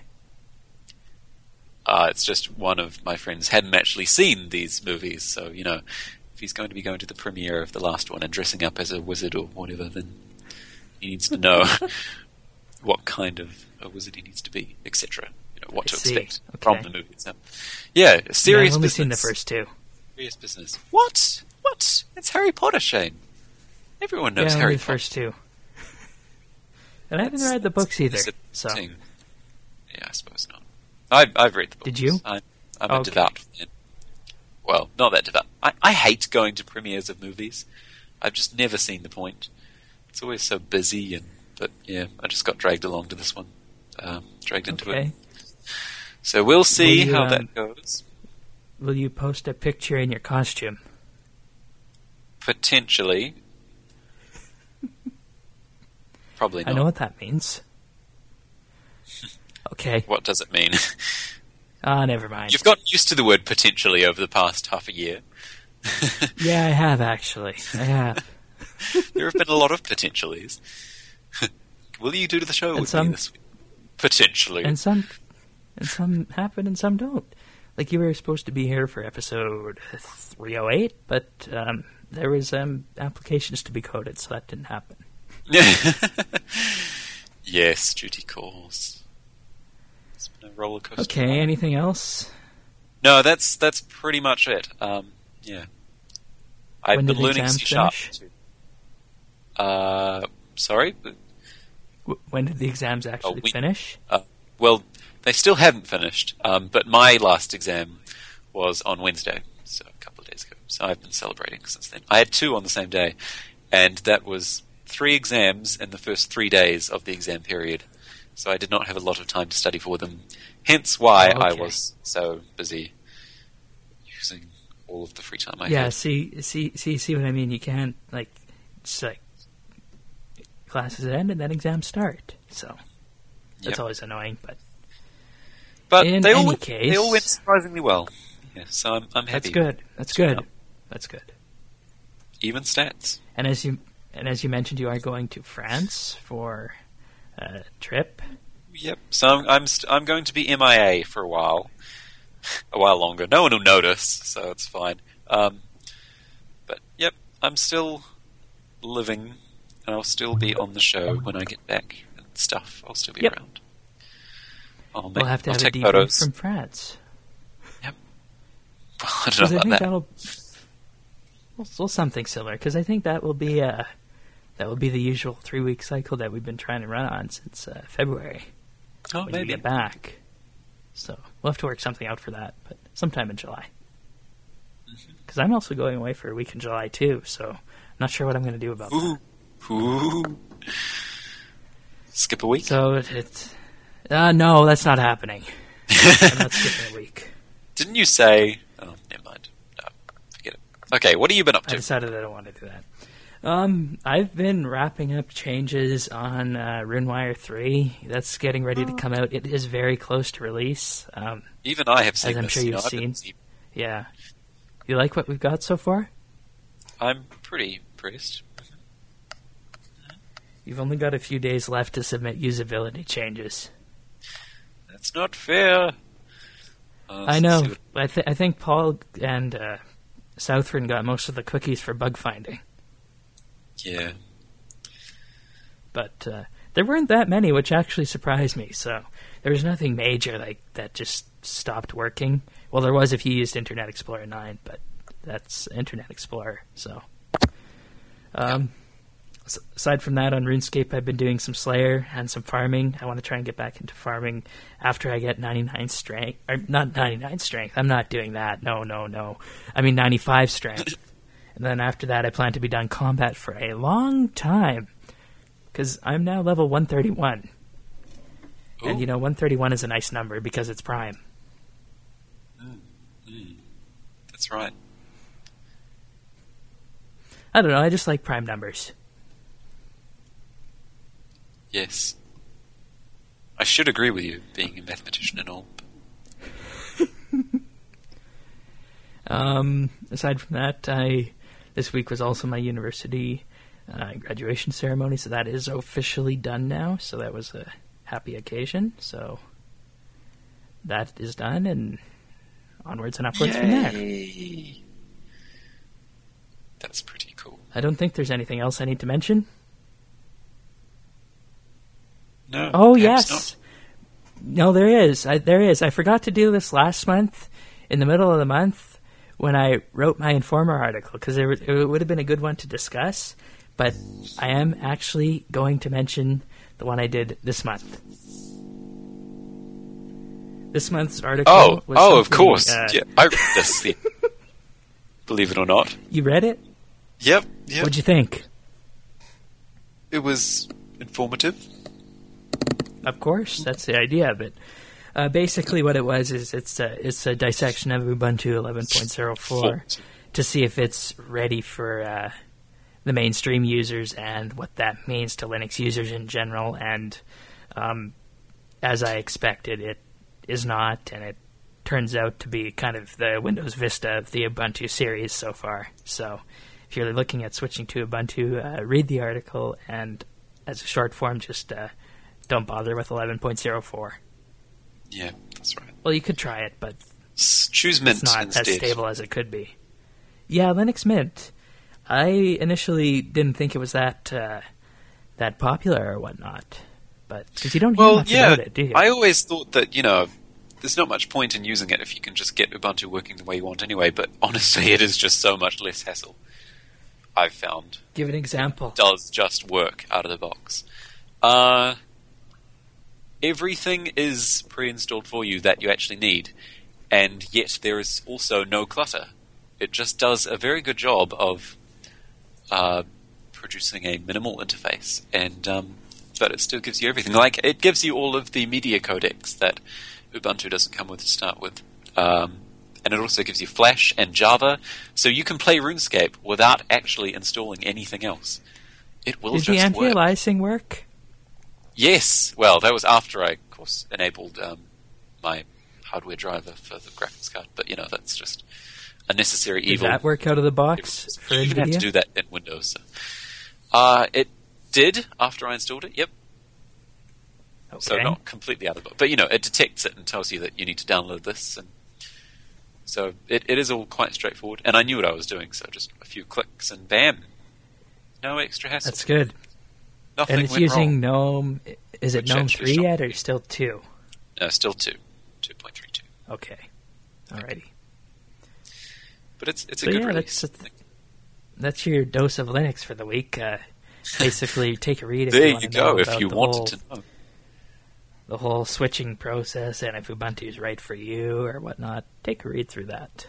uh, it's just one of my friends hadn't actually seen these movies, so you know, if he's going to be going to the premiere of the last one and dressing up as a wizard or whatever, then he needs to know what kind of a wizard he needs to be, et cetera. You know, what I to see. expect Okay. from the movie itself. Yeah, Yeah, serious I've only business. seen the first two. Serious business. What? What? It's Harry Potter, Shane. Everyone knows yeah, Harry only the Potter. first two. And I haven't That's- read the books either, that's so... disappointing. Yeah, I suppose not. I've, I've read the books. Did you? I'm, I'm a Okay. devout fan. Well, not that devout. I, I hate going to premieres of movies. I've just never seen the point. It's always so busy, and but yeah, I just got dragged along to this one. Um, dragged into Okay. it. So we'll see Will you, how um, that goes. Will you post a picture in your costume? Potentially. Probably not. I know what that means. Okay. What does it mean? Ah, never mind. You've gotten used to the word potentially over the past half a year. Yeah, I have, actually. I have. There have been a lot of potentialies. Will you do the show And with some- me this week? Potentially. And some and some happen and some don't. like you were supposed to be here for episode three oh eight, but um, there was um, applications to be coded, so that didn't happen. Yes, duty calls. It's been a roller coaster. Okay, ride. Anything else? No, that's that's pretty much it. Um, yeah, I've when been did learning exams C sharp. finish? Uh, sorry. When did the exams actually oh, we, finish? Uh, well, they still haven't finished, um, but my last exam was on Wednesday, so a couple of days ago. So I've been celebrating since then. I had two on the same day, and that was three exams in the first three days of the exam period. So I did not have a lot of time to study for them, hence why oh, okay. I was so busy using all of the free time I yeah, had. see, see, see, see what I mean? You can't, like, it's like, classes end and then exams start. So that's Yep. always annoying, but But in they all any went, case, they all went surprisingly well. Yeah, so I'm, I'm happy. that's good. That's good. That's good. Even stats. And as you and as you mentioned, you are going to France for a trip. Yep. So I'm I'm, st- I'm going to be M I A for a while, a while longer. No one will notice, so it's fine. Um, but yep, I'm still living, and I'll still be on the show when I get back and stuff. I'll still be Yep. around. I'll make, We'll have to I'll have a take debrief photos. from France. Yep. I Because don't I know think about that. that'll well, well, something similar. Because I think that will be uh, that will be the usual three week cycle that we've been trying to run on since uh, February. Oh, when maybe. you get back. So we'll have to work something out for that, but sometime in July. Because I'm also going away for a week in July too, so I'm not sure what I'm going to do about Ooh. Ooh. Skip a week? that. So it, it's uh, no, that's not happening. I'm not skipping a week. Didn't you say... Oh, never mind. No, forget it. Okay, what have you been up I to? decided I don't want to do that. Um, I've been wrapping up changes on uh, RuneWire three. That's getting ready to come out. It is very close to release. Um, Even I have seen as I'm this. sure you you've know, I've been- seen. Yeah. You like what we've got so far? I'm pretty impressed. You've only got a few days left to submit usability changes. That's not fair. Uh, I know. see what- I, th- I think Paul and uh, Southern got most of the cookies for bug finding. Yeah. But uh, there weren't that many, which actually surprised me. So there was nothing major like that just stopped working. Well, there was if you used Internet Explorer nine, but that's Internet Explorer. So, um, s- aside from that, on RuneScape, I've been doing some Slayer and some farming. I want to try and get back into farming after I get ninety-nine strength. Or not ninety-nine strength. I'm not doing that. No, no, no. I mean ninety-five strength. And then after that, I plan to be done combat for a long time. Because I'm now level one thirty-one. Ooh. And, you know, one thirty-one is a nice number because it's prime. That's right. I don't know, I just like prime numbers. Yes. I should agree with you, being a mathematician and all. Um, aside from that, I this week was also my university uh, graduation ceremony, so that is officially done now. So that was a happy occasion. So that is done, and onwards and upwards from there. Yay. That's pretty cool. I don't think there's anything else I need to mention. No. Oh, perhaps yes. No, there is. I, there is. I forgot to do this last month, in the middle of the month, when I wrote my Informer article, because it, it would have been a good one to discuss, but I am actually going to mention the one I did this month. This month's article Oh, was oh, of something, course. uh, Yeah, I read this. Yeah. Believe it or not. You read it? Yep. Yep. What'd you think? It was informative. Of course, that's the idea of it. Uh, basically, what it was is it's a, it's a dissection of Ubuntu eleven point oh four to see if it's ready for uh, the mainstream users and what that means to Linux users in general. And um, as I expected, it is not, and it turns out to be kind of the Windows Vista of the Ubuntu series so far. So if you're looking at switching to Ubuntu, uh, read the article, and as a short form, just uh, don't bother with eleven point oh four. Yeah, that's right. Well, you could try it, but S- choose Mint It's not instead. as stable as it could be. Yeah, Linux Mint. I initially didn't think it was that uh, that popular or whatnot, but because you don't hear Well, much yeah, about it, do you? I always thought that, you know, there's not much point in using it if you can just get Ubuntu working the way you want anyway, but honestly, it is just so much less hassle, I've found. Give an example. It does just work out of the box. Uh, everything is pre-installed for you that you actually need, and yet there is also no clutter. It just does a very good job of uh, producing a minimal interface, and um, but it still gives you everything. Like, it gives you all of the media codecs that Ubuntu doesn't come with to start with. Um, and it also gives you Flash and Java, so you can play RuneScape without actually installing anything else. It will Did just the work. anti-aliasing work? Yes. Well, that was after I, of course, enabled um, my hardware driver for the graphics card. But, you know, that's just a necessary Did evil. that work out of the box for You have to NVIDIA? do that in Windows. So. Uh, it did after I installed it, yep. Okay. So not completely out of the box. But, you know, it detects it and tells you that you need to download this. And so it, it is all quite straightforward. And I knew what I was doing, so just a few clicks and bam. No extra hassle. That's good. Nothing And it's went using wrong. GNOME. Is it Which GNOME actually three shocked yet, me. or still two? No, still two. two point three two. Okay. Alrighty. But it's it's a So good yeah, release. that's that's your dose of Linux for the week. Uh, basically, take a read if There you you, want to go, know if about you the wanted whole, to know. the whole switching process and if Ubuntu is right for you or whatnot. Take a read through that.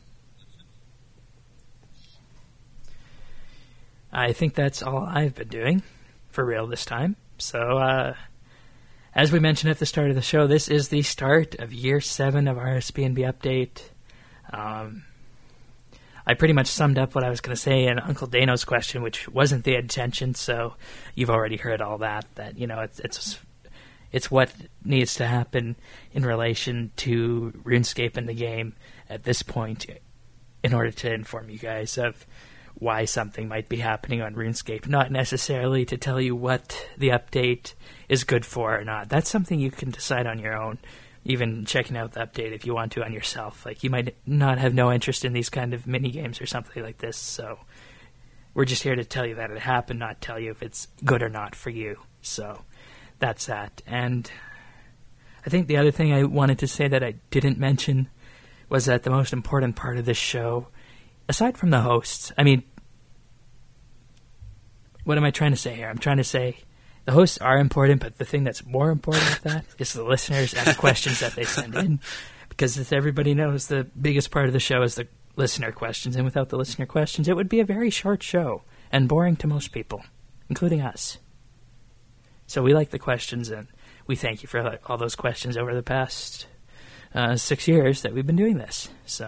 I think that's all I've been doing for real this time. So, uh, as we mentioned at the start of the show, this is the start of year seven of R S B N B Update. Um, I pretty much summed up what I was going to say in Uncle Dano's question, which wasn't the intention, so you've already heard all that, that, you know, it's it's it's what needs to happen in relation to RuneScape in the game at this point in order to inform you guys of why something might be happening on RuneScape, not necessarily to tell you what the update is good for or not. That's something you can decide on your own, even checking out the update if you want to on yourself. Like, you might not have no interest in these kind of mini games or something like this, so we're just here to tell you that it happened, not tell you if it's good or not for you. So that's that. And I think the other thing I wanted to say that I didn't mention was that the most important part of this show, aside from the hosts, I mean, what am I trying to say here? I'm trying to say the hosts are important, but the thing that's more important with that is the listeners and the questions that they send in. Because as everybody knows, the biggest part of the show is the listener questions, and without the listener questions, it would be a very short show and boring to most people, including us. So we like the questions, and we thank you for all those questions over the past uh, six years that we've been doing this. So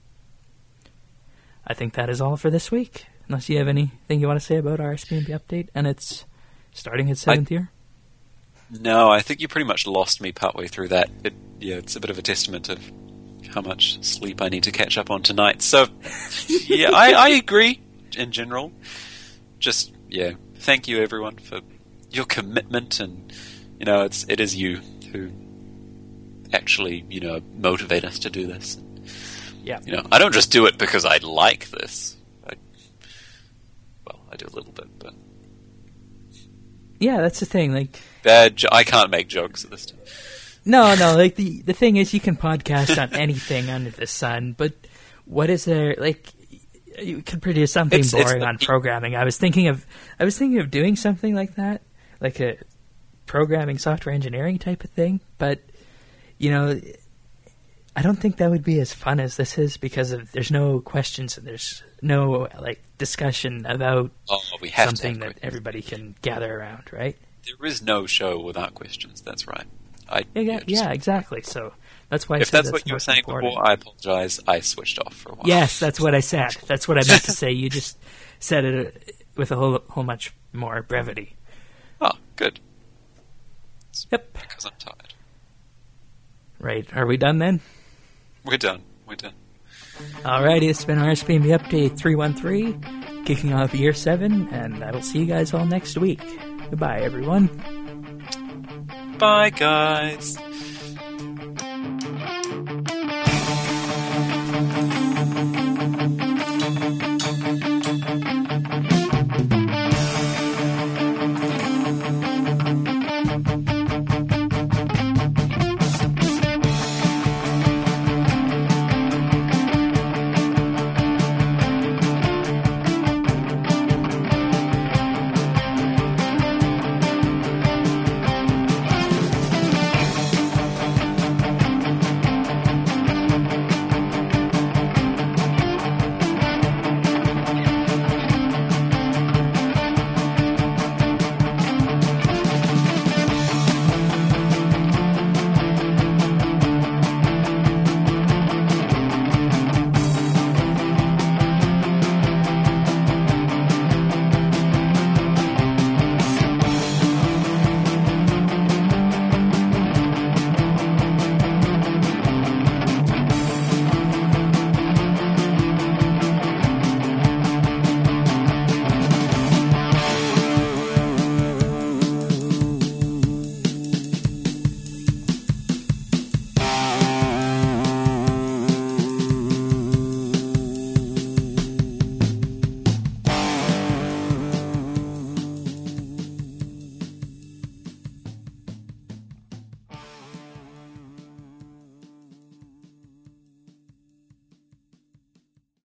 I think that is all for this week. Unless you have anything you want to say about R S B N B Update and it's starting its seventh I, year? No, I think you pretty much lost me partway through that. It, yeah, it's a bit of a testament of how much sleep I need to catch up on tonight. So, yeah, I, I agree in general. Just, yeah, thank you everyone for your commitment, and, you know, it's it is you who actually, you know, motivate us to do this. Yeah. You know, I don't just do it because I like this. I, well, I do a little bit, but yeah, that's the thing. Like, bad. Jo- I can't make jokes at this time. No, no. Like the the thing is, you can podcast on anything under the sun, but what is there? Like, you could produce something It's- boring it's the- on programming. I was thinking of, I was thinking of doing something like that, like a programming, software engineering type of thing. But you know, I don't think that would be as fun as this is because of there's no questions and there's no like discussion about Oh, we have something to have that questions. everybody can gather around, right? There is no show without questions. That's right. I, Yeah, yeah, just- yeah, exactly. So that's why I If said that's what you were most saying important. before, I apologize. I switched off for a while. Yes, that's what I said. That's what I meant to say. You just said it with a whole whole much more brevity. Oh, good. It's Yep. because I'm tired. Right. Are we done then? We're done. We're done. Alrighty, it's been R S B N B Update three one three, kicking off year seven, and I will see you guys all next week. Goodbye, everyone. Bye, guys.